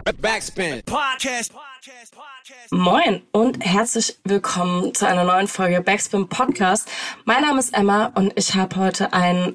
Backspin. Podcast. Moin und herzlich willkommen zu einer neuen Folge Backspin Podcast. Mein Name ist Emma und ich habe heute einen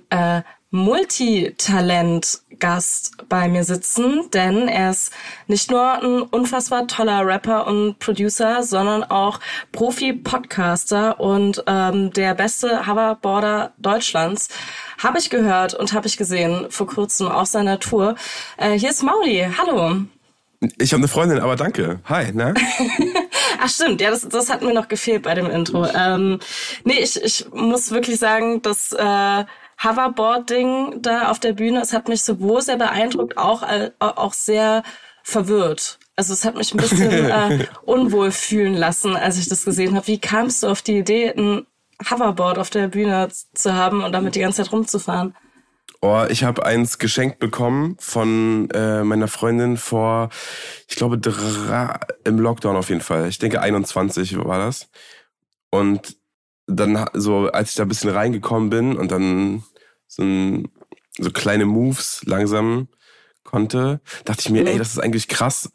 Multitalent-Gast bei mir sitzen, denn er ist nicht nur ein unfassbar toller Rapper und Producer, sondern auch Profi-Podcaster und der beste Hoverboarder Deutschlands. Habe ich gehört und habe ich gesehen vor kurzem auf seiner Tour. Hier ist Mauli, hallo. Ich habe eine Freundin, aber danke. Hi, ne? Ach stimmt, ja, das hat mir noch gefehlt bei dem Intro. Ich muss wirklich sagen, das Hoverboard-Ding da auf der Bühne, es hat mich sowohl sehr beeindruckt, auch sehr verwirrt. Also es hat mich ein bisschen unwohl fühlen lassen, als ich das gesehen habe. Wie kamst du auf die Idee, ein Hoverboard auf der Bühne zu haben und damit die ganze Zeit rumzufahren? Oh, ich habe eins geschenkt bekommen von meiner Freundin vor, ich glaube, im Lockdown auf jeden Fall. Ich denke 21 war das. Und dann so, als ich da ein bisschen reingekommen bin und dann so kleine Moves langsam konnte, dachte ich mir, ey, das ist eigentlich krass,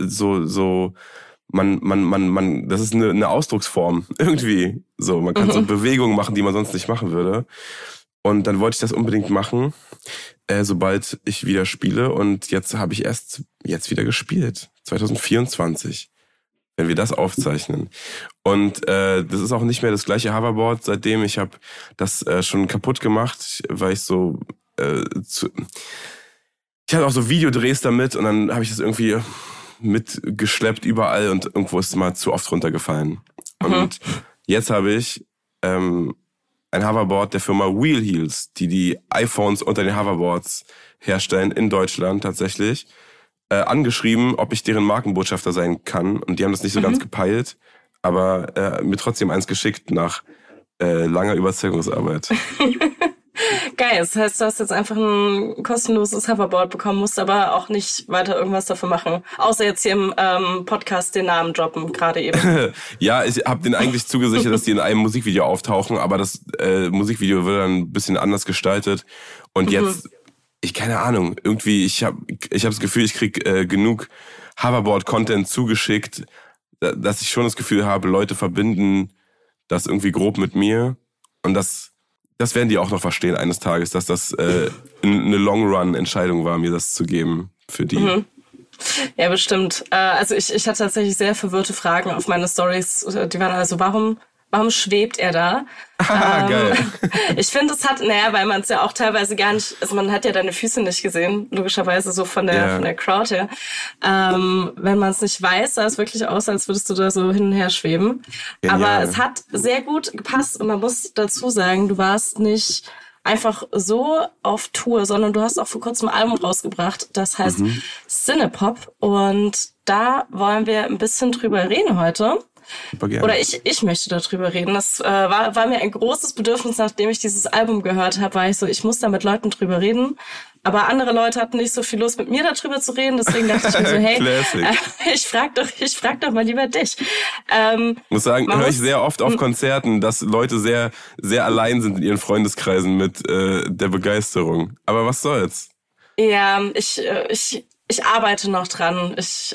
man, das ist eine Ausdrucksform irgendwie. So, man kann so Bewegungen machen, die man sonst nicht machen würde. Und dann wollte ich das unbedingt machen, sobald ich wieder spiele. Und jetzt habe ich erst wieder gespielt, 2024, wenn wir das aufzeichnen. Und das ist auch nicht mehr das gleiche Hoverboard seitdem. Ich habe das schon kaputt gemacht, weil ich so ich hatte auch so Videodrehs damit und dann habe ich das irgendwie mitgeschleppt überall und irgendwo ist es mal zu oft runtergefallen. Und jetzt habe ich ein Hoverboard der Firma Wheel Heels, die iPhones unter den Hoverboards herstellen, in Deutschland tatsächlich, angeschrieben, ob ich deren Markenbotschafter sein kann. Und die haben das nicht so ganz gepeilt, aber mir trotzdem eins geschickt nach langer Überzeugungsarbeit. Geil, das heißt, du hast jetzt einfach ein kostenloses Hoverboard bekommen, musst aber auch nicht weiter irgendwas dafür machen, außer jetzt hier im Podcast den Namen droppen, gerade eben. Ja, ich habe denen eigentlich zugesichert, dass die in einem Musikvideo auftauchen, aber das Musikvideo wird dann ein bisschen anders gestaltet. Und jetzt, keine Ahnung, irgendwie, ich hab das Gefühl, ich krieg genug Hoverboard-Content zugeschickt, dass ich schon das Gefühl habe, Leute verbinden das irgendwie grob mit mir. Und das werden die auch noch verstehen eines Tages, dass das eine Long-Run-Entscheidung war, mir das zu geben für die. Ja, bestimmt. Also ich hatte tatsächlich sehr verwirrte Fragen auf meine Stories. Die waren also, warum schwebt er da? Geil. Ich finde, weil man es ja auch teilweise gar nicht, also man hat ja deine Füße nicht gesehen, logischerweise so von der Crowd her. Wenn man es nicht weiß, sah es wirklich aus, als würdest du da so hin und her schweben. Genial. Aber es hat sehr gut gepasst und man muss dazu sagen, du warst nicht einfach so auf Tour, sondern du hast auch vor kurzem ein Album rausgebracht, das heißt Cinepop, und da wollen wir ein bisschen drüber reden heute. Oder ich möchte darüber reden. Das war mir ein großes Bedürfnis, nachdem ich dieses Album gehört habe, war ich so, ich muss da mit Leuten drüber reden. Aber andere Leute hatten nicht so viel Lust, mit mir darüber zu reden. Deswegen dachte ich mir so, hey, ich frag doch mal lieber dich. Muss sagen, höre ich sehr oft auf Konzerten, dass Leute sehr, sehr allein sind in ihren Freundeskreisen mit der Begeisterung. Aber was soll's? Ja, ich arbeite noch dran. Ich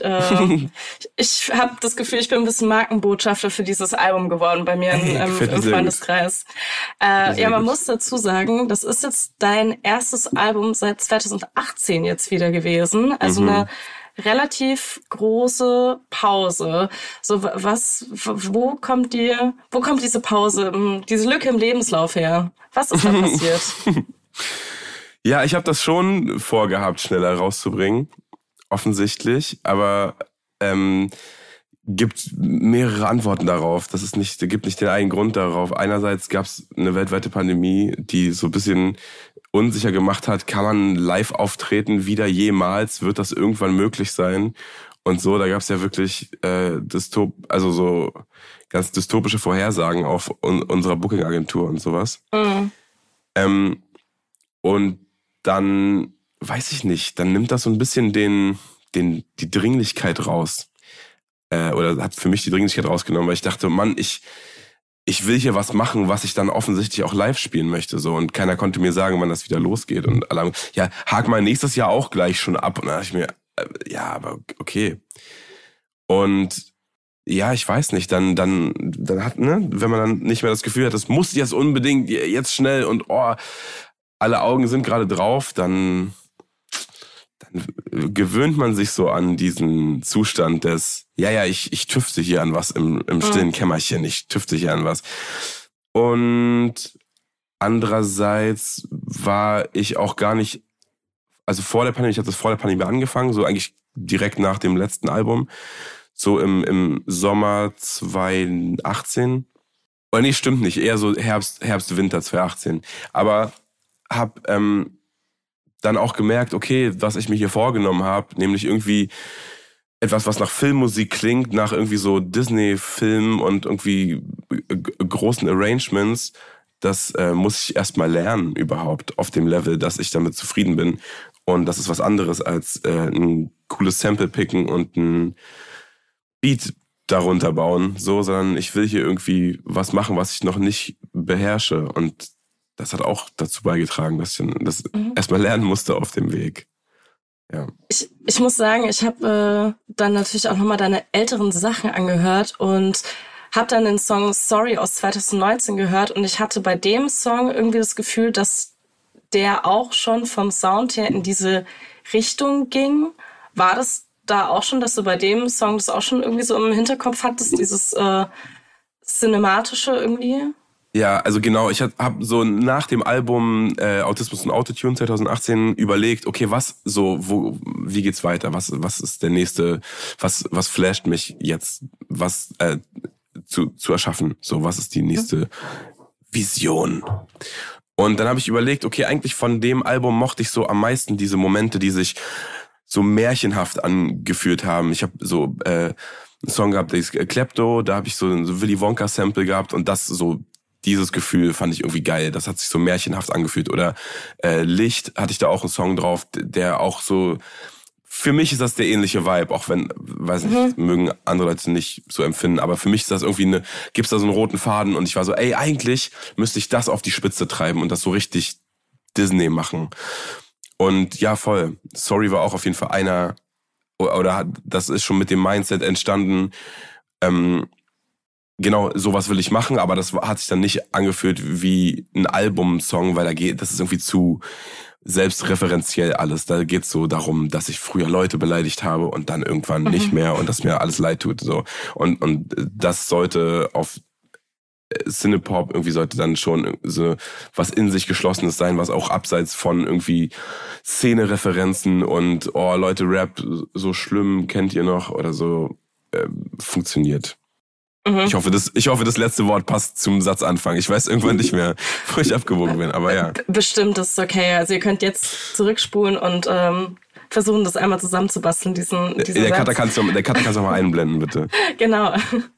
habe das Gefühl, ich bin ein bisschen Markenbotschafter für dieses Album geworden bei mir im Freundeskreis. Man muss dazu sagen, das ist jetzt dein erstes Album seit 2018 jetzt wieder gewesen. Also eine relativ große Pause. So, wo kommt diese Pause, diese Lücke im Lebenslauf her? Was ist da passiert? Ja, ich habe das schon vorgehabt, schneller rauszubringen, offensichtlich, aber gibt mehrere Antworten darauf. Da gibt nicht den einen Grund darauf. Einerseits gab es eine weltweite Pandemie, die so ein bisschen unsicher gemacht hat, kann man live auftreten wieder jemals? Wird das irgendwann möglich sein? Und so, da gab es ja wirklich so ganz dystopische Vorhersagen auf unserer Booking-Agentur und sowas. Und dann, weiß ich nicht, dann nimmt das so ein bisschen die Dringlichkeit raus. Oder hat für mich die Dringlichkeit rausgenommen, weil ich dachte, Mann, ich will hier was machen, was ich dann offensichtlich auch live spielen möchte. So, und keiner konnte mir sagen, wann das wieder losgeht. Und alle haben, ja, hak mal nächstes Jahr auch gleich schon ab. Und dann dachte ich mir, ja, aber okay. Und ja, ich weiß nicht, dann hat, ne, wenn man dann nicht mehr das Gefühl hat, das muss jetzt unbedingt, jetzt schnell und alle Augen sind gerade drauf, dann gewöhnt man sich so an diesen Zustand des, ich tüfte hier an was im stillen Kämmerchen, ich tüfte hier an was. Und andererseits war ich auch gar nicht, also vor der Pandemie, ich habe das vor der Pandemie angefangen, so eigentlich direkt nach dem letzten Album, so im Sommer 2018. Oder nee, stimmt nicht, eher so Herbst, Winter 2018. Aber hab dann auch gemerkt, okay, was ich mir hier vorgenommen habe, nämlich irgendwie etwas, was nach Filmmusik klingt, nach irgendwie so Disney-Filmen und irgendwie großen Arrangements, das muss ich erstmal lernen überhaupt auf dem Level, dass ich damit zufrieden bin. Und das ist was anderes als ein cooles Sample picken und ein Beat darunter bauen, so, sondern ich will hier irgendwie was machen, was ich noch nicht beherrsche. Und das hat auch dazu beigetragen, dass ich das erstmal lernen musste auf dem Weg. Ja. Ich muss sagen, ich habe dann natürlich auch nochmal deine älteren Sachen angehört und habe dann den Song Sorry aus 2019 gehört und ich hatte bei dem Song irgendwie das Gefühl, dass der auch schon vom Sound her in diese Richtung ging. War das da auch schon, dass du bei dem Song das auch schon irgendwie so im Hinterkopf hattest, dieses Cinematische irgendwie? Ja, also genau, ich hab so nach dem Album Autismus und Autotune 2018 überlegt, okay, wie geht's weiter? Was ist der nächste, was flasht mich jetzt, was zu erschaffen? So, was ist die nächste Vision? Und dann habe ich überlegt, okay, eigentlich von dem Album mochte ich so am meisten diese Momente, die sich so märchenhaft angefühlt haben. Ich habe so einen Song gehabt, der ist Klepto, da habe ich so ein Willy Wonka Sample gehabt und das so, dieses Gefühl fand ich irgendwie geil. Das hat sich so märchenhaft angefühlt. Oder Licht hatte ich da auch einen Song drauf, der auch so, für mich ist das der ähnliche Vibe, auch wenn, weiß nicht, mögen andere Leute nicht so empfinden, aber für mich ist das irgendwie gibt's da so einen roten Faden und ich war so, ey, eigentlich müsste ich das auf die Spitze treiben und das so richtig Disney machen. Und ja, voll. Sorry war auch auf jeden Fall das ist schon mit dem Mindset entstanden, genau, sowas will ich machen, aber das hat sich dann nicht angefühlt wie ein Albumsong, weil das ist irgendwie zu selbstreferenziell alles. Da geht's so darum, dass ich früher Leute beleidigt habe und dann irgendwann nicht mehr und dass mir alles leid tut, so. Und das sollte auf Cinepop irgendwie sollte dann schon so was in sich Geschlossenes sein, was auch abseits von irgendwie Szene-Referenzen und Leute, Rap so schlimm, kennt ihr noch oder so funktioniert. Ich hoffe, das letzte Wort passt zum Satzanfang. Ich weiß irgendwann nicht mehr, wo ich abgewogen bin, aber ja. Bestimmt ist okay. Also ihr könnt jetzt zurückspulen und versuchen, das einmal zusammenzubasteln, diesen der Cutter kannst du mal einblenden, bitte. Genau.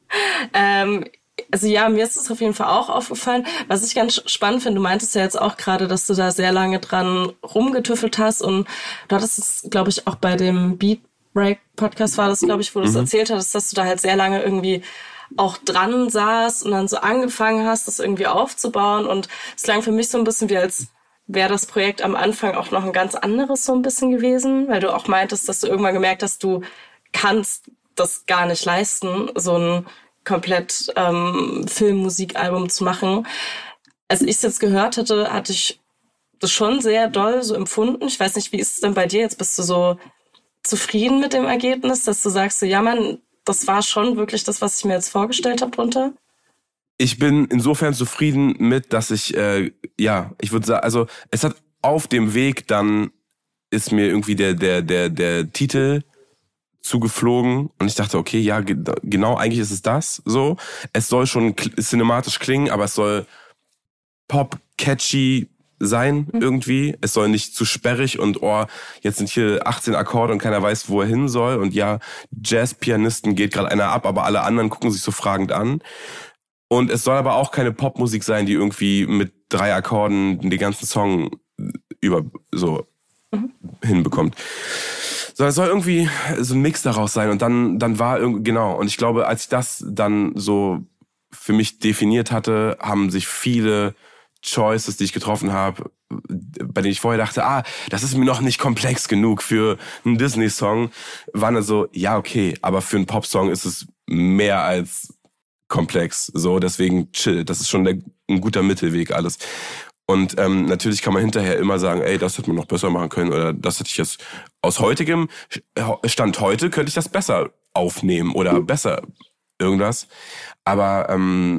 Also ja, mir ist es auf jeden Fall auch aufgefallen. Was ich ganz spannend finde, du meintest ja jetzt auch gerade, dass du da sehr lange dran rumgetüffelt hast und du hattest es, glaube ich, auch bei dem Beat Break Podcast war das, glaube ich, wo du es erzählt hattest, dass du da halt sehr lange irgendwie auch dran saß und dann so angefangen hast, das irgendwie aufzubauen und es klang für mich so ein bisschen wie als wäre das Projekt am Anfang auch noch ein ganz anderes so ein bisschen gewesen, weil du auch meintest, dass du irgendwann gemerkt hast, du kannst das gar nicht leisten, so ein komplett Filmmusikalbum zu machen. Als ich es jetzt gehört hatte ich das schon sehr doll so empfunden. Ich weiß nicht, wie ist es denn bei dir? Jetzt bist du so zufrieden mit dem Ergebnis, dass du sagst, so, ja Mann, das war schon wirklich das, was ich mir jetzt vorgestellt habe drunter? Ich bin insofern zufrieden mit, dass ich, ich würde sagen, also es hat auf dem Weg, dann ist mir irgendwie der Titel zugeflogen und ich dachte, okay, ja, genau, eigentlich ist es das so. Es soll schon cinematisch klingen, aber es soll pop-catchy sein irgendwie. Es soll nicht zu sperrig und jetzt sind hier 18 Akkorde und keiner weiß, wo er hin soll. Und ja, Jazz-Pianisten geht gerade einer ab, aber alle anderen gucken sich so fragend an. Und es soll aber auch keine Popmusik sein, die irgendwie mit 3 Akkorden den ganzen Song hinbekommt. So, es soll irgendwie so ein Mix daraus sein und dann war irgendwie, genau. Und ich glaube, als ich das dann so für mich definiert hatte, haben sich viele Choices, die ich getroffen habe, bei denen ich vorher dachte, das ist mir noch nicht komplex genug für einen Disney-Song, waren dann so, ja, okay, aber für einen Pop-Song ist es mehr als komplex. So, deswegen chill. Das ist schon ein guter Mittelweg alles. Und natürlich kann man hinterher immer sagen, ey, das hätte man noch besser machen können oder das hätte ich jetzt aus heutigem Stand heute könnte ich das besser aufnehmen oder besser irgendwas. Aber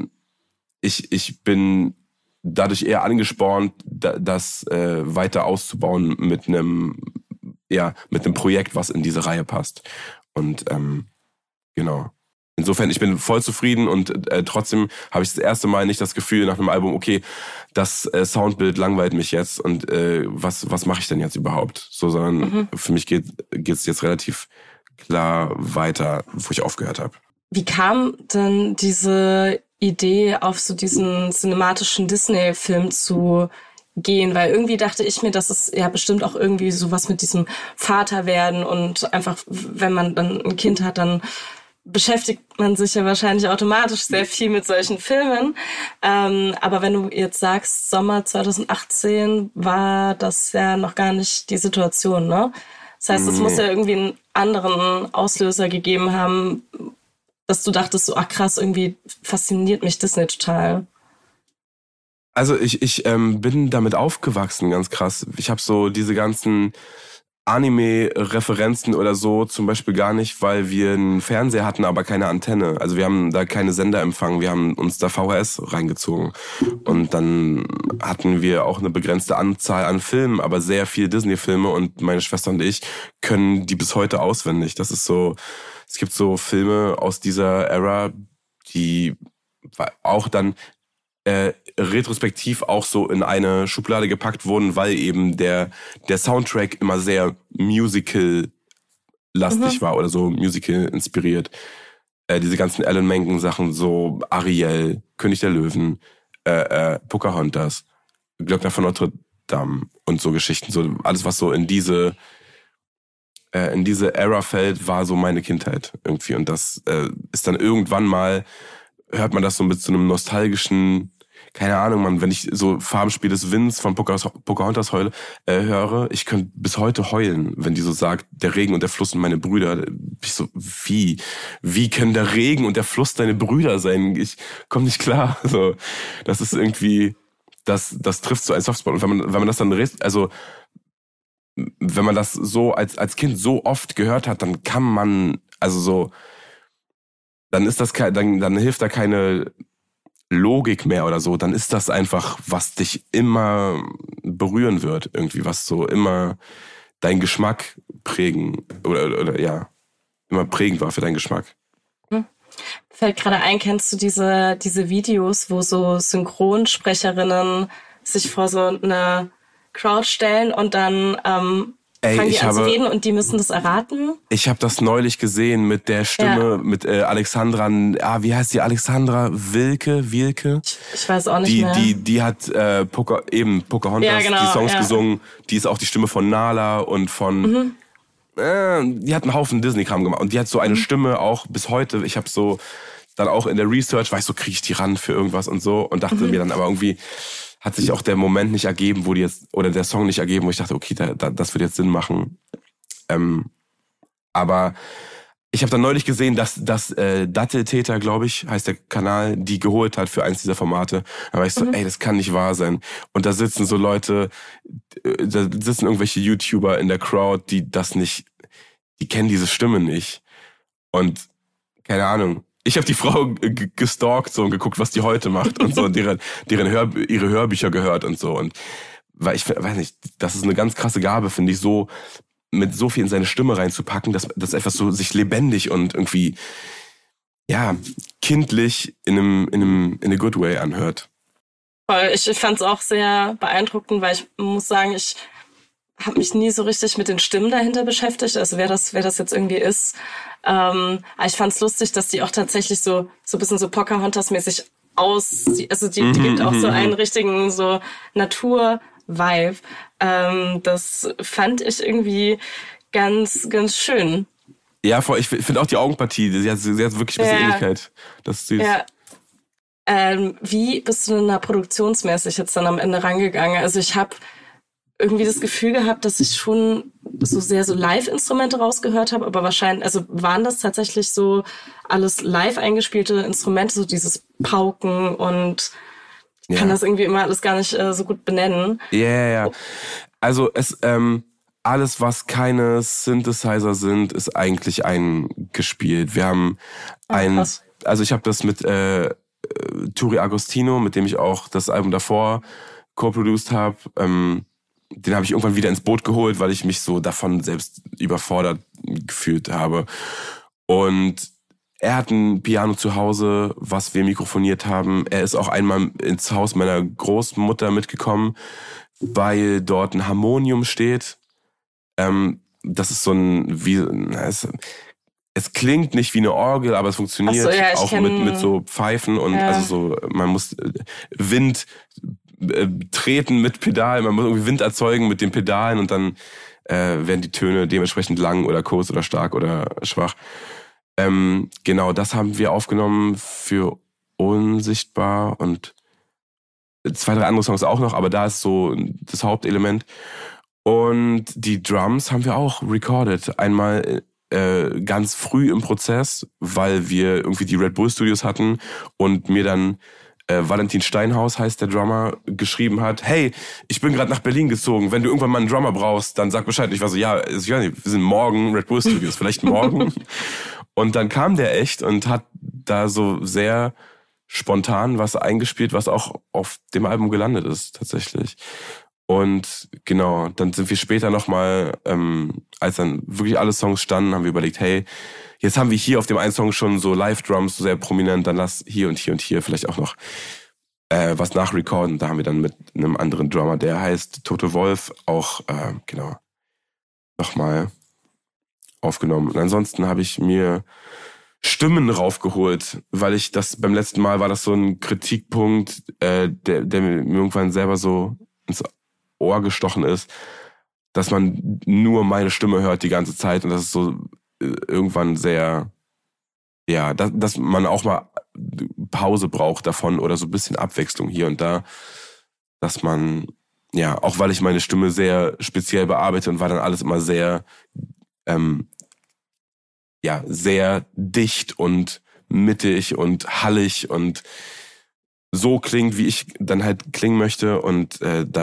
ich bin dadurch eher angespornt, das weiter auszubauen mit einem Projekt, was in diese Reihe passt. Und genau. Insofern, ich bin voll zufrieden und trotzdem habe ich das erste Mal nicht das Gefühl nach einem Album, okay, das Soundbild langweilt mich jetzt und was mache ich denn jetzt überhaupt? So, sondern für mich geht's jetzt relativ klar weiter, wo ich aufgehört habe. Wie kam denn diese Idee, auf so diesen cinematischen Disney-Film zu gehen? Weil irgendwie dachte ich mir, dass es ja bestimmt auch irgendwie sowas mit diesem Vaterwerden und einfach, wenn man dann ein Kind hat, dann beschäftigt man sich ja wahrscheinlich automatisch sehr viel mit solchen Filmen. Aber wenn du jetzt sagst, Sommer 2018 war das ja noch gar nicht die Situation, ne? Das heißt, es muss ja irgendwie einen anderen Auslöser gegeben haben, dass du dachtest, so, ach krass, irgendwie fasziniert mich Disney total. Also ich bin damit aufgewachsen, ganz krass. Ich habe so diese ganzen Anime-Referenzen oder so zum Beispiel gar nicht, weil wir einen Fernseher hatten, aber keine Antenne. Also wir haben da keine Sender empfangen, wir haben uns da VHS reingezogen. Und dann hatten wir auch eine begrenzte Anzahl an Filmen, aber sehr viele Disney-Filme und meine Schwester und ich können die bis heute auswendig. Das ist so, es gibt so Filme aus dieser Ära, die auch dann retrospektiv auch so in eine Schublade gepackt wurden, weil eben der Soundtrack immer sehr musical-lastig war oder so musical-inspiriert. Diese ganzen Alan Menken-Sachen, so Ariel, König der Löwen, Pocahontas, Glöckner von Notre Dame und so Geschichten. So alles, was so in diese Ära fällt, war so meine Kindheit irgendwie. Und das ist dann irgendwann mal, hört man das so mit so einem nostalgischen, keine Ahnung, man, wenn ich so Farbenspiel des Winds von Pocahontas höre, ich könnte bis heute heulen, wenn die so sagt, der Regen und der Fluss sind meine Brüder. Ich so, wie können der Regen und der Fluss deine Brüder sein? Ich komme nicht klar. So, das ist irgendwie, das trifft so ein Softspot. Und wenn man das dann, also wenn man das so als Kind so oft gehört hat, dann kann man, also so, dann ist das dann hilft da keine Logik mehr oder so, dann ist das einfach, was dich immer berühren wird, irgendwie, was so immer dein Geschmack oder ja, immer prägend war für deinen Geschmack. Fällt gerade ein, kennst du diese Videos, wo so Synchronsprecherinnen sich vor so eine Crowd stellen und dann fangen die an zu reden und die müssen das erraten? Ich habe das neulich gesehen mit der Stimme, mit Alexandra, wie heißt die? Alexandra Wilke? Ich weiß auch nicht mehr. Die hat Pocahontas, die Songs gesungen. Die ist auch die Stimme von Nala und von... die hat einen Haufen Disney-Kram gemacht. Und die hat so eine Stimme auch bis heute. Ich habe so dann auch in der Research, war ich so, kriege ich die ran für irgendwas und so. Und dachte mir dann aber irgendwie... hat sich auch der Moment nicht ergeben, oder der Song nicht ergeben, wo ich dachte, okay, das wird jetzt Sinn machen. Aber ich habe dann neulich gesehen, dass Datteltäter, glaube ich, heißt der Kanal, die geholt hat für eins dieser Formate. Da war ich so, ey, das kann nicht wahr sein. Und da sitzen so Leute, da sitzen irgendwelche YouTuber in der Crowd, die kennen diese Stimme nicht. Und keine Ahnung. Ich habe die Frau gestalkt so und geguckt, was die heute macht und so und ihre Hörbücher gehört und so. Und weil ich weiß nicht, das ist eine ganz krasse Gabe, finde ich, so mit so viel in seine Stimme reinzupacken, dass etwas so sich lebendig und irgendwie ja kindlich in a good way anhört. Voll, ich fand es auch sehr beeindruckend, weil ich muss sagen, ich habe mich nie so richtig mit den Stimmen dahinter beschäftigt, also wer das jetzt irgendwie ist. Aber ich fand's lustig, dass die auch tatsächlich so ein bisschen so Pocahontas-mäßig aussieht. Also die gibt auch so einen richtigen so Natur-Vibe. Das fand ich irgendwie ganz, ganz schön. Ja, ich finde auch die Augenpartie, sie hat wirklich ein bisschen Ähnlichkeit. Das ist süß. Ja. Wie bist du denn da produktionsmäßig jetzt dann am Ende rangegangen? Also ich habe irgendwie das Gefühl gehabt, dass ich schon so sehr so Live-Instrumente rausgehört habe, aber wahrscheinlich, also waren das tatsächlich so alles live eingespielte Instrumente, so dieses Pauken und ich kann das irgendwie immer alles gar nicht so gut benennen. Ja. Also alles, was keine Synthesizer sind, ist eigentlich eingespielt. Wir haben also ich habe das mit Turi Agostino, mit dem ich auch das Album davor co-produced habe, den habe ich irgendwann wieder ins Boot geholt, weil ich mich so davon selbst überfordert gefühlt habe. Und er hat ein Piano zu Hause, was wir mikrofoniert haben. Er ist auch einmal ins Haus meiner Großmutter mitgekommen, weil dort ein Harmonium steht. Das ist so es klingt nicht wie eine Orgel, aber es funktioniert auch mit so Pfeifen und also so, man muss Wind treten mit Pedal, man muss irgendwie Wind erzeugen mit den Pedalen und dann werden die Töne dementsprechend lang oder kurz oder stark oder schwach. Genau, das haben wir aufgenommen für Unsichtbar und 2, 3 andere Songs auch noch, aber da ist so das Hauptelement. Und die Drums haben wir auch recorded. Einmal ganz früh im Prozess, weil wir irgendwie die Red Bull Studios hatten und mir dann Valentin Steinhaus, heißt der Drummer, geschrieben hat, hey, ich bin gerade nach Berlin gezogen, wenn du irgendwann mal einen Drummer brauchst, dann sag Bescheid. Ich war so, ja, ich weiß nicht, wir sind morgen Red Bull Studios, vielleicht morgen. Und dann kam der echt und hat da so sehr spontan was eingespielt, was auch auf dem Album gelandet ist, tatsächlich. Und genau, dann sind wir später nochmal, als dann wirklich alle Songs standen, haben wir überlegt, hey, jetzt haben wir hier auf dem einen Song schon so Live-Drums so sehr prominent, dann lass hier und hier und hier vielleicht auch noch was nachrecorden. Da haben wir dann mit einem anderen Drummer, der heißt Tote Wolf, auch genau nochmal aufgenommen. Und ansonsten habe ich mir Stimmen raufgeholt, weil ich das beim letzten Mal war das so ein Kritikpunkt, der mir irgendwann selber so ins Ohr gestochen ist, dass man nur meine Stimme hört die ganze Zeit und das ist so irgendwann sehr, ja, dass man auch mal Pause braucht davon oder so ein bisschen Abwechslung hier und da, dass man, ja, auch weil ich meine Stimme sehr speziell bearbeite und war dann alles immer sehr, sehr dicht und mittig und hallig und so klingt, wie ich dann halt klingen möchte und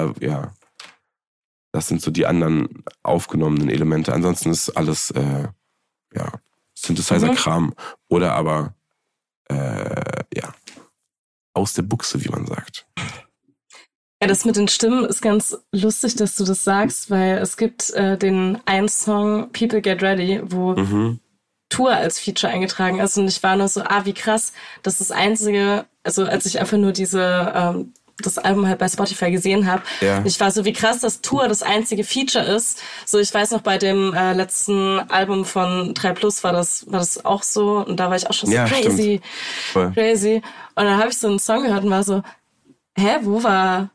das sind so die anderen aufgenommenen Elemente. Ansonsten ist alles, Synthesizer-Kram oder aber, aus der Buchse, wie man sagt. Ja, das mit den Stimmen ist ganz lustig, dass du das sagst, weil es gibt den einen Song People Get Ready, wo Tour als Feature eingetragen ist und ich war nur so, wie krass, das ist das Einzige, also als ich einfach nur das Album halt bei Spotify gesehen habe. Ja. Ich war so, wie krass, dass Tour das einzige Feature ist. So, ich weiß noch, bei dem letzten Album von 3+ war das auch so. Und da war ich auch schon so crazy. Und dann habe ich so einen Song gehört und war so, wo war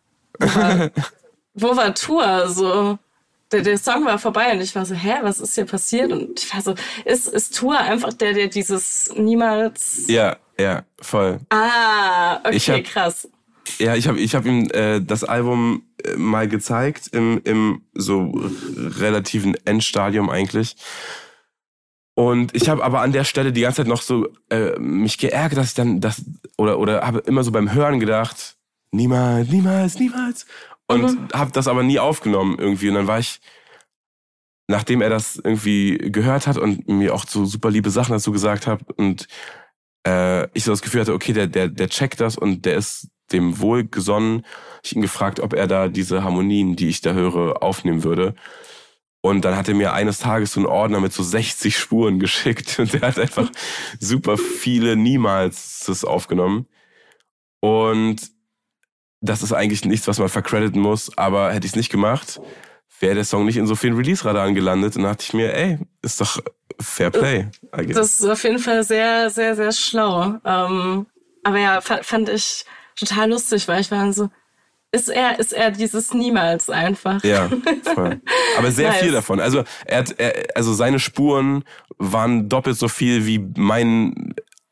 Tour? So, der Song war vorbei und ich war so, was ist hier passiert? Und ich war so, ist Tour einfach der dieses niemals... Ja, voll. Okay, krass. Ja, ich hab ihm das Album mal gezeigt im so relativen Endstadium eigentlich. Und ich habe aber an der Stelle die ganze Zeit noch so mich geärgert, dass ich dann oder habe immer so beim Hören gedacht, niemals. Und habe das aber nie aufgenommen irgendwie. Und dann war ich, nachdem er das irgendwie gehört hat und mir auch so super liebe Sachen dazu gesagt hat und ich so das Gefühl hatte, okay, der checkt das und der ist dem wohlgesonnen. Ich ihn gefragt, ob er da diese Harmonien, die ich da höre, aufnehmen würde. Und dann hat er mir eines Tages so einen Ordner mit so 60 Spuren geschickt und der hat einfach super viele Niemalses aufgenommen. Und das ist eigentlich nichts, was man vercrediten muss, aber hätte ich es nicht gemacht, wäre der Song nicht in so vielen Release-Radaren gelandet. Und dann dachte ich mir, ist doch Fair Play. Das ist auf jeden Fall sehr, sehr, sehr schlau. Aber ja, fand ich total lustig, weil ich war dann so, ist er dieses Niemals einfach. Ja, voll. Aber sehr viel davon. Also also seine Spuren waren doppelt so viel wie mein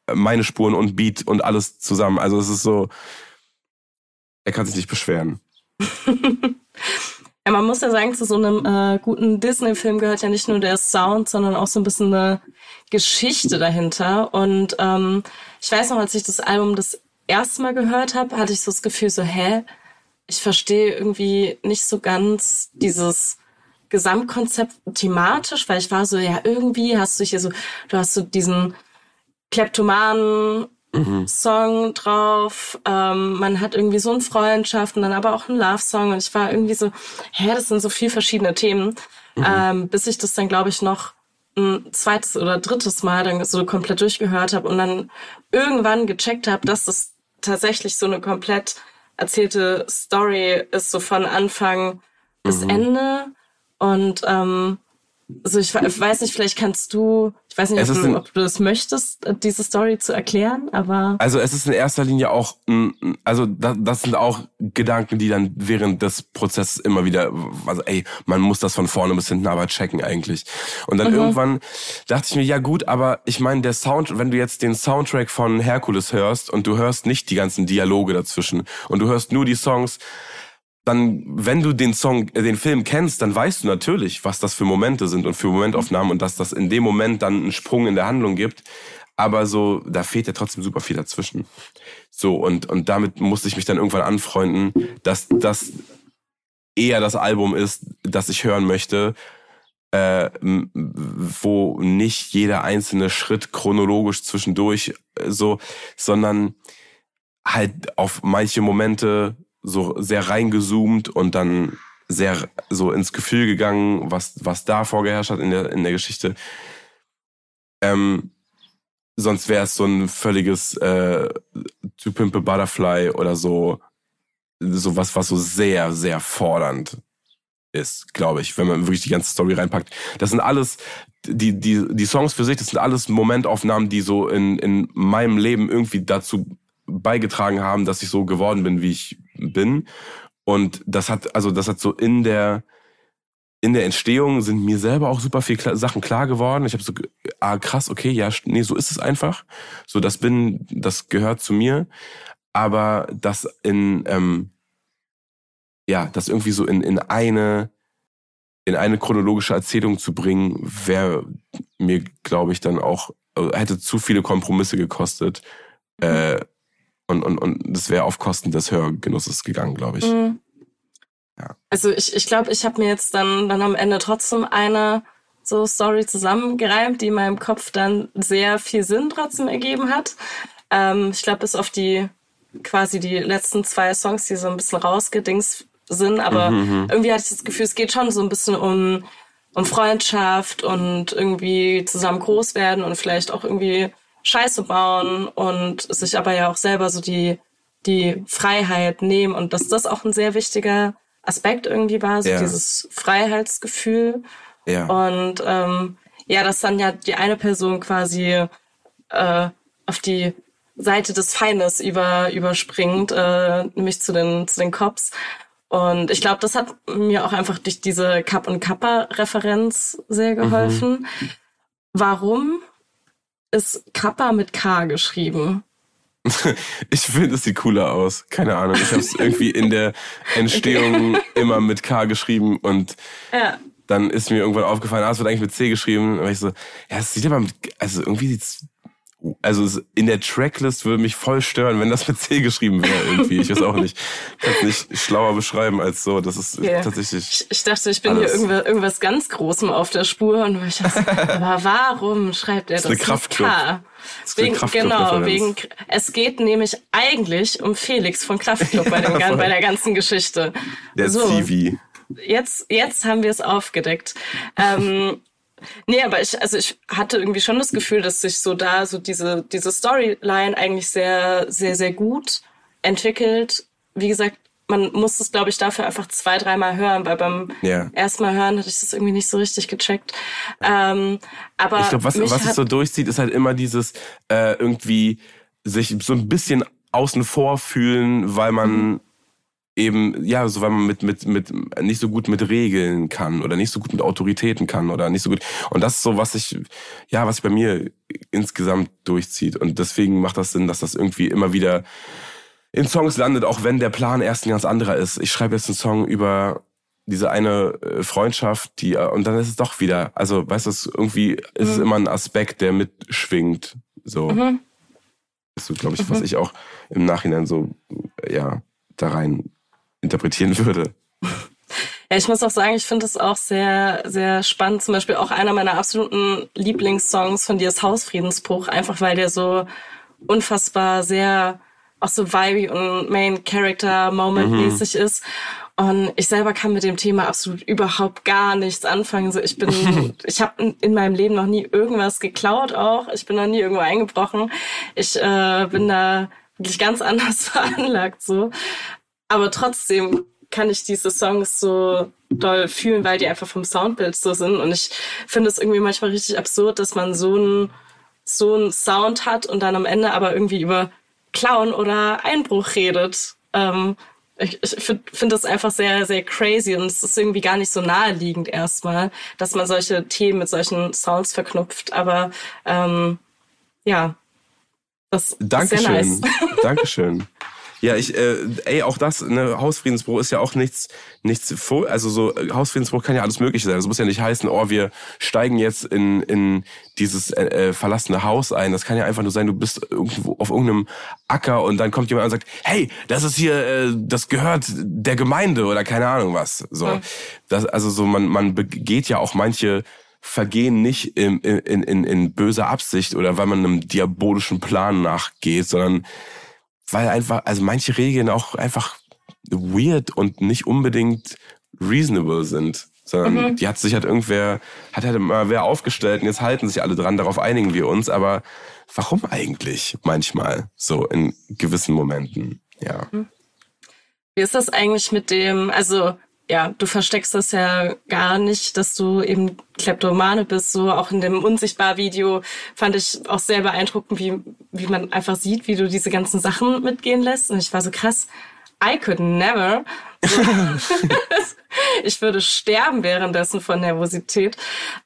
meine Spuren und Beat und alles zusammen. Also es ist so, er kann sich nicht beschweren. Ja, man muss ja sagen, zu so einem guten Disney-Film gehört ja nicht nur der Sound, sondern auch so ein bisschen eine Geschichte dahinter. Und ich weiß noch, als ich das Album das erste Mal gehört habe, hatte ich so das Gefühl so, ich verstehe irgendwie nicht so ganz dieses Gesamtkonzept thematisch, weil ich war so, ja, irgendwie hast du hier so, du hast so diesen Kleptomanen Song drauf, man hat irgendwie so eine Freundschaft und dann aber auch einen Love-Song und ich war irgendwie so, das sind so viele verschiedene Themen, bis ich das dann, glaube ich, noch ein zweites oder drittes Mal dann so komplett durchgehört habe und dann irgendwann gecheckt habe, dass das tatsächlich so eine komplett erzählte Story ist, so von Anfang bis Ende. Und also ich weiß nicht, vielleicht kannst du, ich weiß nicht, ob du das möchtest, diese Story zu erklären, aber... Also es ist in erster Linie auch, also das sind auch Gedanken, die dann während des Prozesses immer wieder, also man muss das von vorne bis hinten aber checken eigentlich. Und dann irgendwann dachte ich mir, ja gut, aber ich meine, der Sound, wenn du jetzt den Soundtrack von Herkules hörst und du hörst nicht die ganzen Dialoge dazwischen und du hörst nur die Songs, dann, wenn du den Film kennst, dann weißt du natürlich, was das für Momente sind und für Momentaufnahmen und dass das in dem Moment dann einen Sprung in der Handlung gibt. Aber so, da fehlt ja trotzdem super viel dazwischen. So, und damit musste ich mich dann irgendwann anfreunden, dass das eher das Album ist, das ich hören möchte, wo nicht jeder einzelne Schritt chronologisch zwischendurch sondern halt auf manche Momente so sehr reingezoomt und dann sehr so ins Gefühl gegangen, was da vorgeherrscht hat in der Geschichte. Sonst wäre es so ein völliges To Pimp a Butterfly oder so was so sehr, sehr fordernd ist, glaube ich, wenn man wirklich die ganze Story reinpackt. Das sind alles, die Songs für sich, das sind alles Momentaufnahmen, die so in meinem Leben irgendwie dazu beigetragen haben, dass ich so geworden bin, wie ich bin. Und das hat so in der Entstehung sind mir selber auch super viel Sachen klar geworden. Ich habe so, krass, okay, ja, nee, so ist es einfach. So, das gehört zu mir. Aber das das irgendwie so in eine chronologische Erzählung zu bringen, wäre mir, glaube ich, dann auch, hätte zu viele Kompromisse gekostet. Und das wäre auf Kosten des Hörgenusses gegangen, glaube ich. Ja. Also ich glaube, ich habe mir jetzt dann am Ende trotzdem eine so Story zusammengereimt, die in meinem Kopf dann sehr viel Sinn trotzdem ergeben hat. Ich glaube, bis auf die letzten 2 Songs, die so ein bisschen rausgedingst sind, aber irgendwie hatte ich das Gefühl, es geht schon so ein bisschen um Freundschaft und irgendwie zusammen groß werden und vielleicht auch irgendwie Scheiße bauen und sich aber ja auch selber so die Freiheit nehmen und dass das auch ein sehr wichtiger Aspekt irgendwie war, so dieses Freiheitsgefühl. Ja. Und dass dann ja die eine Person quasi auf die Seite des Feindes überspringt, nämlich zu den Cops. Und ich glaube, das hat mir auch einfach durch diese Kapp und Kappa-Referenz sehr geholfen. Warum ist Kappa mit K geschrieben? Ich finde, es sieht cooler aus. Keine Ahnung. Ich habe es irgendwie in der Entstehung immer mit K geschrieben und dann ist mir irgendwann aufgefallen, es wird eigentlich mit C geschrieben. Aber ich so, es sieht aber irgendwie sieht's, also in der Tracklist würde mich voll stören, wenn das mit C geschrieben wäre irgendwie. Ich weiß auch nicht. Ich kann es nicht schlauer beschreiben als so. Das ist tatsächlich. Ich dachte, ich bin hier irgendwas ganz Großem auf der Spur und ich dachte, aber warum schreibt er das? Das ist eine Kraftclub. Wegen es geht nämlich eigentlich um Felix von Kraftklub bei der ganzen Geschichte. Der Zivi. Jetzt haben wir es aufgedeckt. Nee, aber ich hatte irgendwie schon das Gefühl, dass sich so diese Storyline eigentlich sehr, sehr, sehr gut entwickelt. Wie gesagt, man muss es, glaube ich, dafür einfach 2-3 Mal hören, weil beim ersten Mal hören hatte ich das irgendwie nicht so richtig gecheckt. Aber ich glaube, was es so durchzieht, ist halt immer dieses irgendwie sich so ein bisschen außen vor fühlen, weil man eben, ja, so weil man mit nicht so gut mit Regeln kann oder nicht so gut mit Autoritäten kann oder nicht so gut. Und das ist so, was sich bei mir insgesamt durchzieht. Und deswegen macht das Sinn, dass das irgendwie immer wieder in Songs landet, auch wenn der Plan erst ein ganz anderer ist. Ich schreibe jetzt einen Song über diese eine Freundschaft, und dann ist es doch wieder, also weißt du, irgendwie ist es immer ein Aspekt, der mitschwingt. So. Das ist so, glaube ich, was ich auch im Nachhinein so, ja, da rein interpretieren würde. Ja, ich muss auch sagen, ich finde es auch sehr, sehr spannend. Zum Beispiel auch einer meiner absoluten Lieblingssongs von dir ist Hausfriedensbruch, einfach weil der so unfassbar sehr auch so vibey und Main-Character-Moment-mäßig ist. Und ich selber kann mit dem Thema absolut überhaupt gar nichts anfangen. So, ich habe in meinem Leben noch nie irgendwas geklaut auch. Ich bin noch nie irgendwo eingebrochen. Ich bin da wirklich ganz anders veranlagt so. Aber trotzdem kann ich diese Songs so doll fühlen, weil die einfach vom Soundbild so sind. Und ich finde es irgendwie manchmal richtig absurd, dass man so einen Sound hat und dann am Ende aber irgendwie über Klauen oder Einbruch redet. Ich finde das einfach sehr, sehr crazy und es ist irgendwie gar nicht so naheliegend erstmal, dass man solche Themen mit solchen Sounds verknüpft. Aber ja, das ist sehr nice. Dankeschön. Ja, auch das, ne, Hausfriedensbruch ist ja auch nichts, also so, Hausfriedensbruch kann ja alles Mögliche sein. Das muss ja nicht heißen, wir steigen jetzt in dieses verlassene Haus ein. Das kann ja einfach nur sein, du bist irgendwo auf irgendeinem Acker und dann kommt jemand und sagt, hey, das ist hier, das gehört der Gemeinde oder keine Ahnung was. So, man begeht ja auch manche Vergehen nicht in böser Absicht oder weil man einem diabolischen Plan nachgeht, sondern weil einfach, also manche Regeln auch einfach weird und nicht unbedingt reasonable sind, sondern die hat mal wer aufgestellt und jetzt halten sich alle dran, darauf einigen wir uns, aber warum eigentlich manchmal so in gewissen Momenten, ja. Wie ist das eigentlich mit dem, also ja, du versteckst das ja gar nicht, dass du eben Kleptomane bist. So auch in dem Unsichtbar-Video fand ich auch sehr beeindruckend, wie man einfach sieht, wie du diese ganzen Sachen mitgehen lässt. Und ich war so krass, I could never. So, ich würde sterben währenddessen von Nervosität.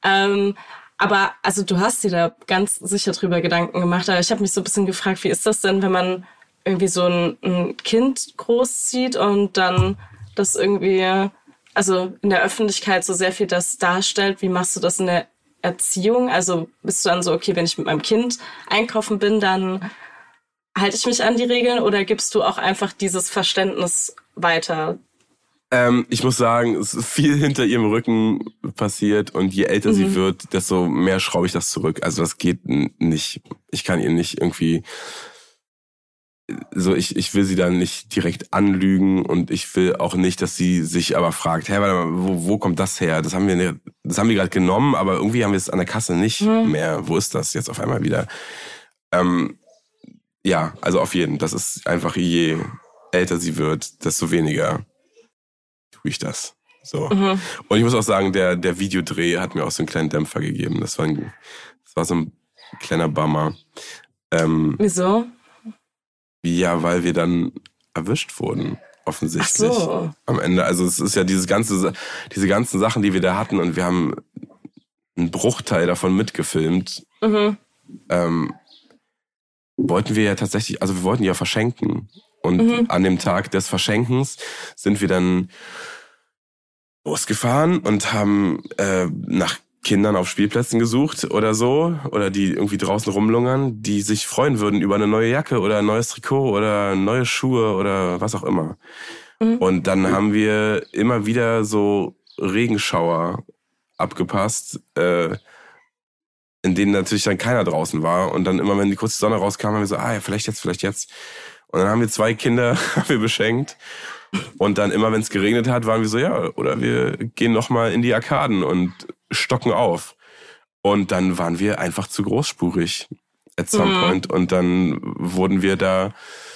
Aber also du hast dir da ganz sicher drüber Gedanken gemacht. Aber ich habe mich so ein bisschen gefragt, wie ist das denn, wenn man irgendwie so ein Kind großzieht und dann das irgendwie, also in der Öffentlichkeit so sehr viel das darstellt. Wie machst du das in der Erziehung? Also bist du dann so, okay, wenn ich mit meinem Kind einkaufen bin, dann halte ich mich an die Regeln oder gibst du auch einfach dieses Verständnis weiter? Ich muss sagen, es ist viel hinter ihrem Rücken passiert und je älter sie wird, desto mehr schraube ich das zurück. Also das geht nicht. Ich kann ihr nicht irgendwie so, ich will sie dann nicht direkt anlügen und ich will auch nicht, dass sie sich aber fragt, hey, warte mal, wo kommt das her? Das haben wir gerade genommen, aber irgendwie haben wir es an der Kasse nicht mehr. Wo ist das jetzt auf einmal wieder? Ja, also auf jeden. Das ist einfach, je älter sie wird, desto weniger tue ich das. So. Und ich muss auch sagen, der Videodreh hat mir auch so einen kleinen Dämpfer gegeben. Das war so ein kleiner Bummer. Wieso? Ja, weil wir dann erwischt wurden, offensichtlich. Ach so. Am Ende. Also es ist ja diese ganzen Sachen, die wir da hatten und wir haben einen Bruchteil davon mitgefilmt. Wollten wir ja tatsächlich, also wir wollten ja verschenken. Und an dem Tag des Verschenkens sind wir dann losgefahren und haben nach Kindern auf Spielplätzen gesucht oder so, oder die irgendwie draußen rumlungern, die sich freuen würden über eine neue Jacke oder ein neues Trikot oder neue Schuhe oder was auch immer. Und dann haben wir immer wieder so Regenschauer abgepasst, in denen natürlich dann keiner draußen war. Und dann immer, wenn die kurze Sonne rauskam, haben wir so, ja, vielleicht jetzt. Und dann haben wir 2 Kinder beschenkt. Und dann immer, wenn es geregnet hat, waren wir so, ja, oder wir gehen nochmal in die Arkaden und stocken auf. Und dann waren wir einfach zu großspurig at some point. Und dann wurden wir da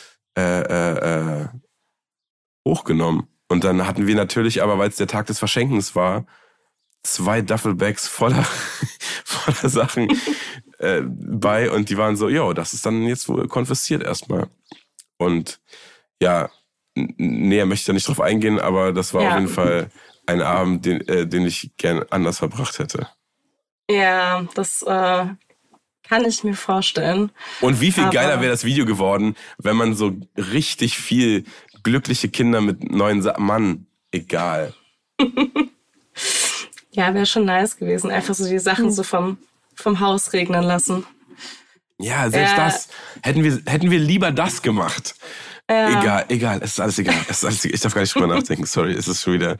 hochgenommen. Und dann hatten wir natürlich, aber weil es der Tag des Verschenkens war, 2 Duffelbags voller Sachen bei. Und die waren so, das ist dann jetzt wohl konfisziert erstmal. Und ja, näher möchte ich da nicht drauf eingehen, aber das war auf jeden Fall ein Abend, den ich gern anders verbracht hätte. Ja, das kann ich mir vorstellen. Und wie viel geiler wäre das Video geworden, wenn man so richtig viel glückliche Kinder mit neuen Mann, egal. Ja, wäre schon nice gewesen. Einfach so die Sachen so vom Haus regnen lassen. Ja, selbst das. Hätten wir lieber das gemacht. Egal, es ist alles egal. Ich darf gar nicht drüber nachdenken, sorry, es ist schon wieder...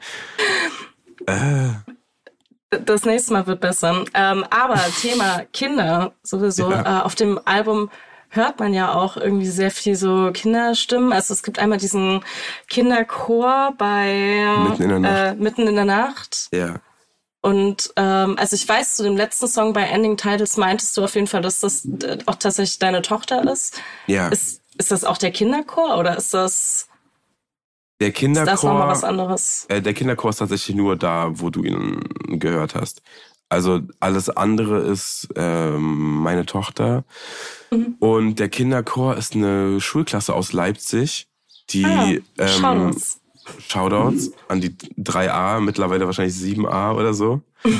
Das nächste Mal wird besser. Aber Thema Kinder sowieso. Auf dem Album hört man ja auch irgendwie sehr viel so Kinderstimmen. Also es gibt einmal diesen Kinderchor bei Mitten in der Nacht. Ja. Und also ich weiß, zu dem letzten Song bei Ending Titles meintest du auf jeden Fall, dass das auch tatsächlich deine Tochter ist. Ja. Ist das auch der Kinderchor oder ist das... Der Kinderchor, ist das nochmal was anderes? Der Kinderchor ist tatsächlich nur da, wo du ihn gehört hast. Also alles andere ist meine Tochter. Mhm. Und der Kinderchor ist eine Schulklasse aus Leipzig, die Shoutouts an die 3a, mittlerweile wahrscheinlich 7a oder so.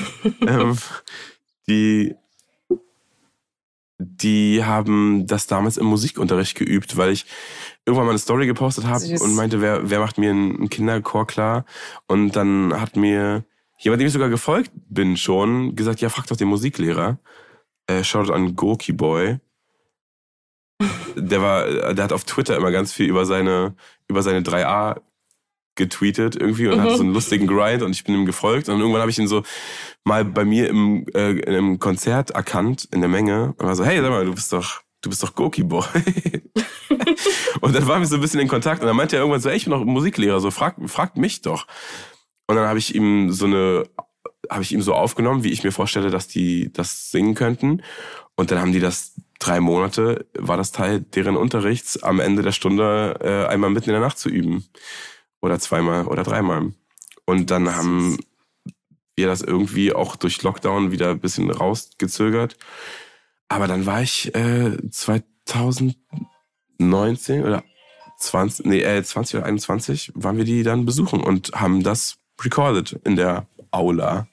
Die haben das damals im Musikunterricht geübt, weil ich irgendwann mal eine Story gepostet habe und meinte, wer macht mir einen Kinderchor klar? Und dann hat mir jemand, dem ich sogar gefolgt bin schon, gesagt, ja, frag doch den Musiklehrer. Shoutout an Gorky Boy. Der hat auf Twitter immer ganz viel über seine 3a getweetet irgendwie und hatte so einen lustigen Grind und ich bin ihm gefolgt und irgendwann habe ich ihn so mal bei mir im Konzert erkannt, in der Menge und war so, hey, sag mal, du bist doch Gorky Boy. Und dann waren wir so ein bisschen in Kontakt und dann meinte er irgendwann so, ey, ich bin doch Musiklehrer, so fragt mich doch. Und dann habe ich ihm so aufgenommen, wie ich mir vorstelle, dass die das singen könnten. Und dann haben die das 3 Monate, war das Teil deren Unterrichts, am Ende der Stunde einmal mitten in der Nacht zu üben. Oder 2-mal oder 3-mal. Und dann haben wir das irgendwie auch durch Lockdown wieder ein bisschen rausgezögert. Aber dann war ich 2019 oder 20 oder 21 waren wir die dann besuchen und haben das recorded in der Aula.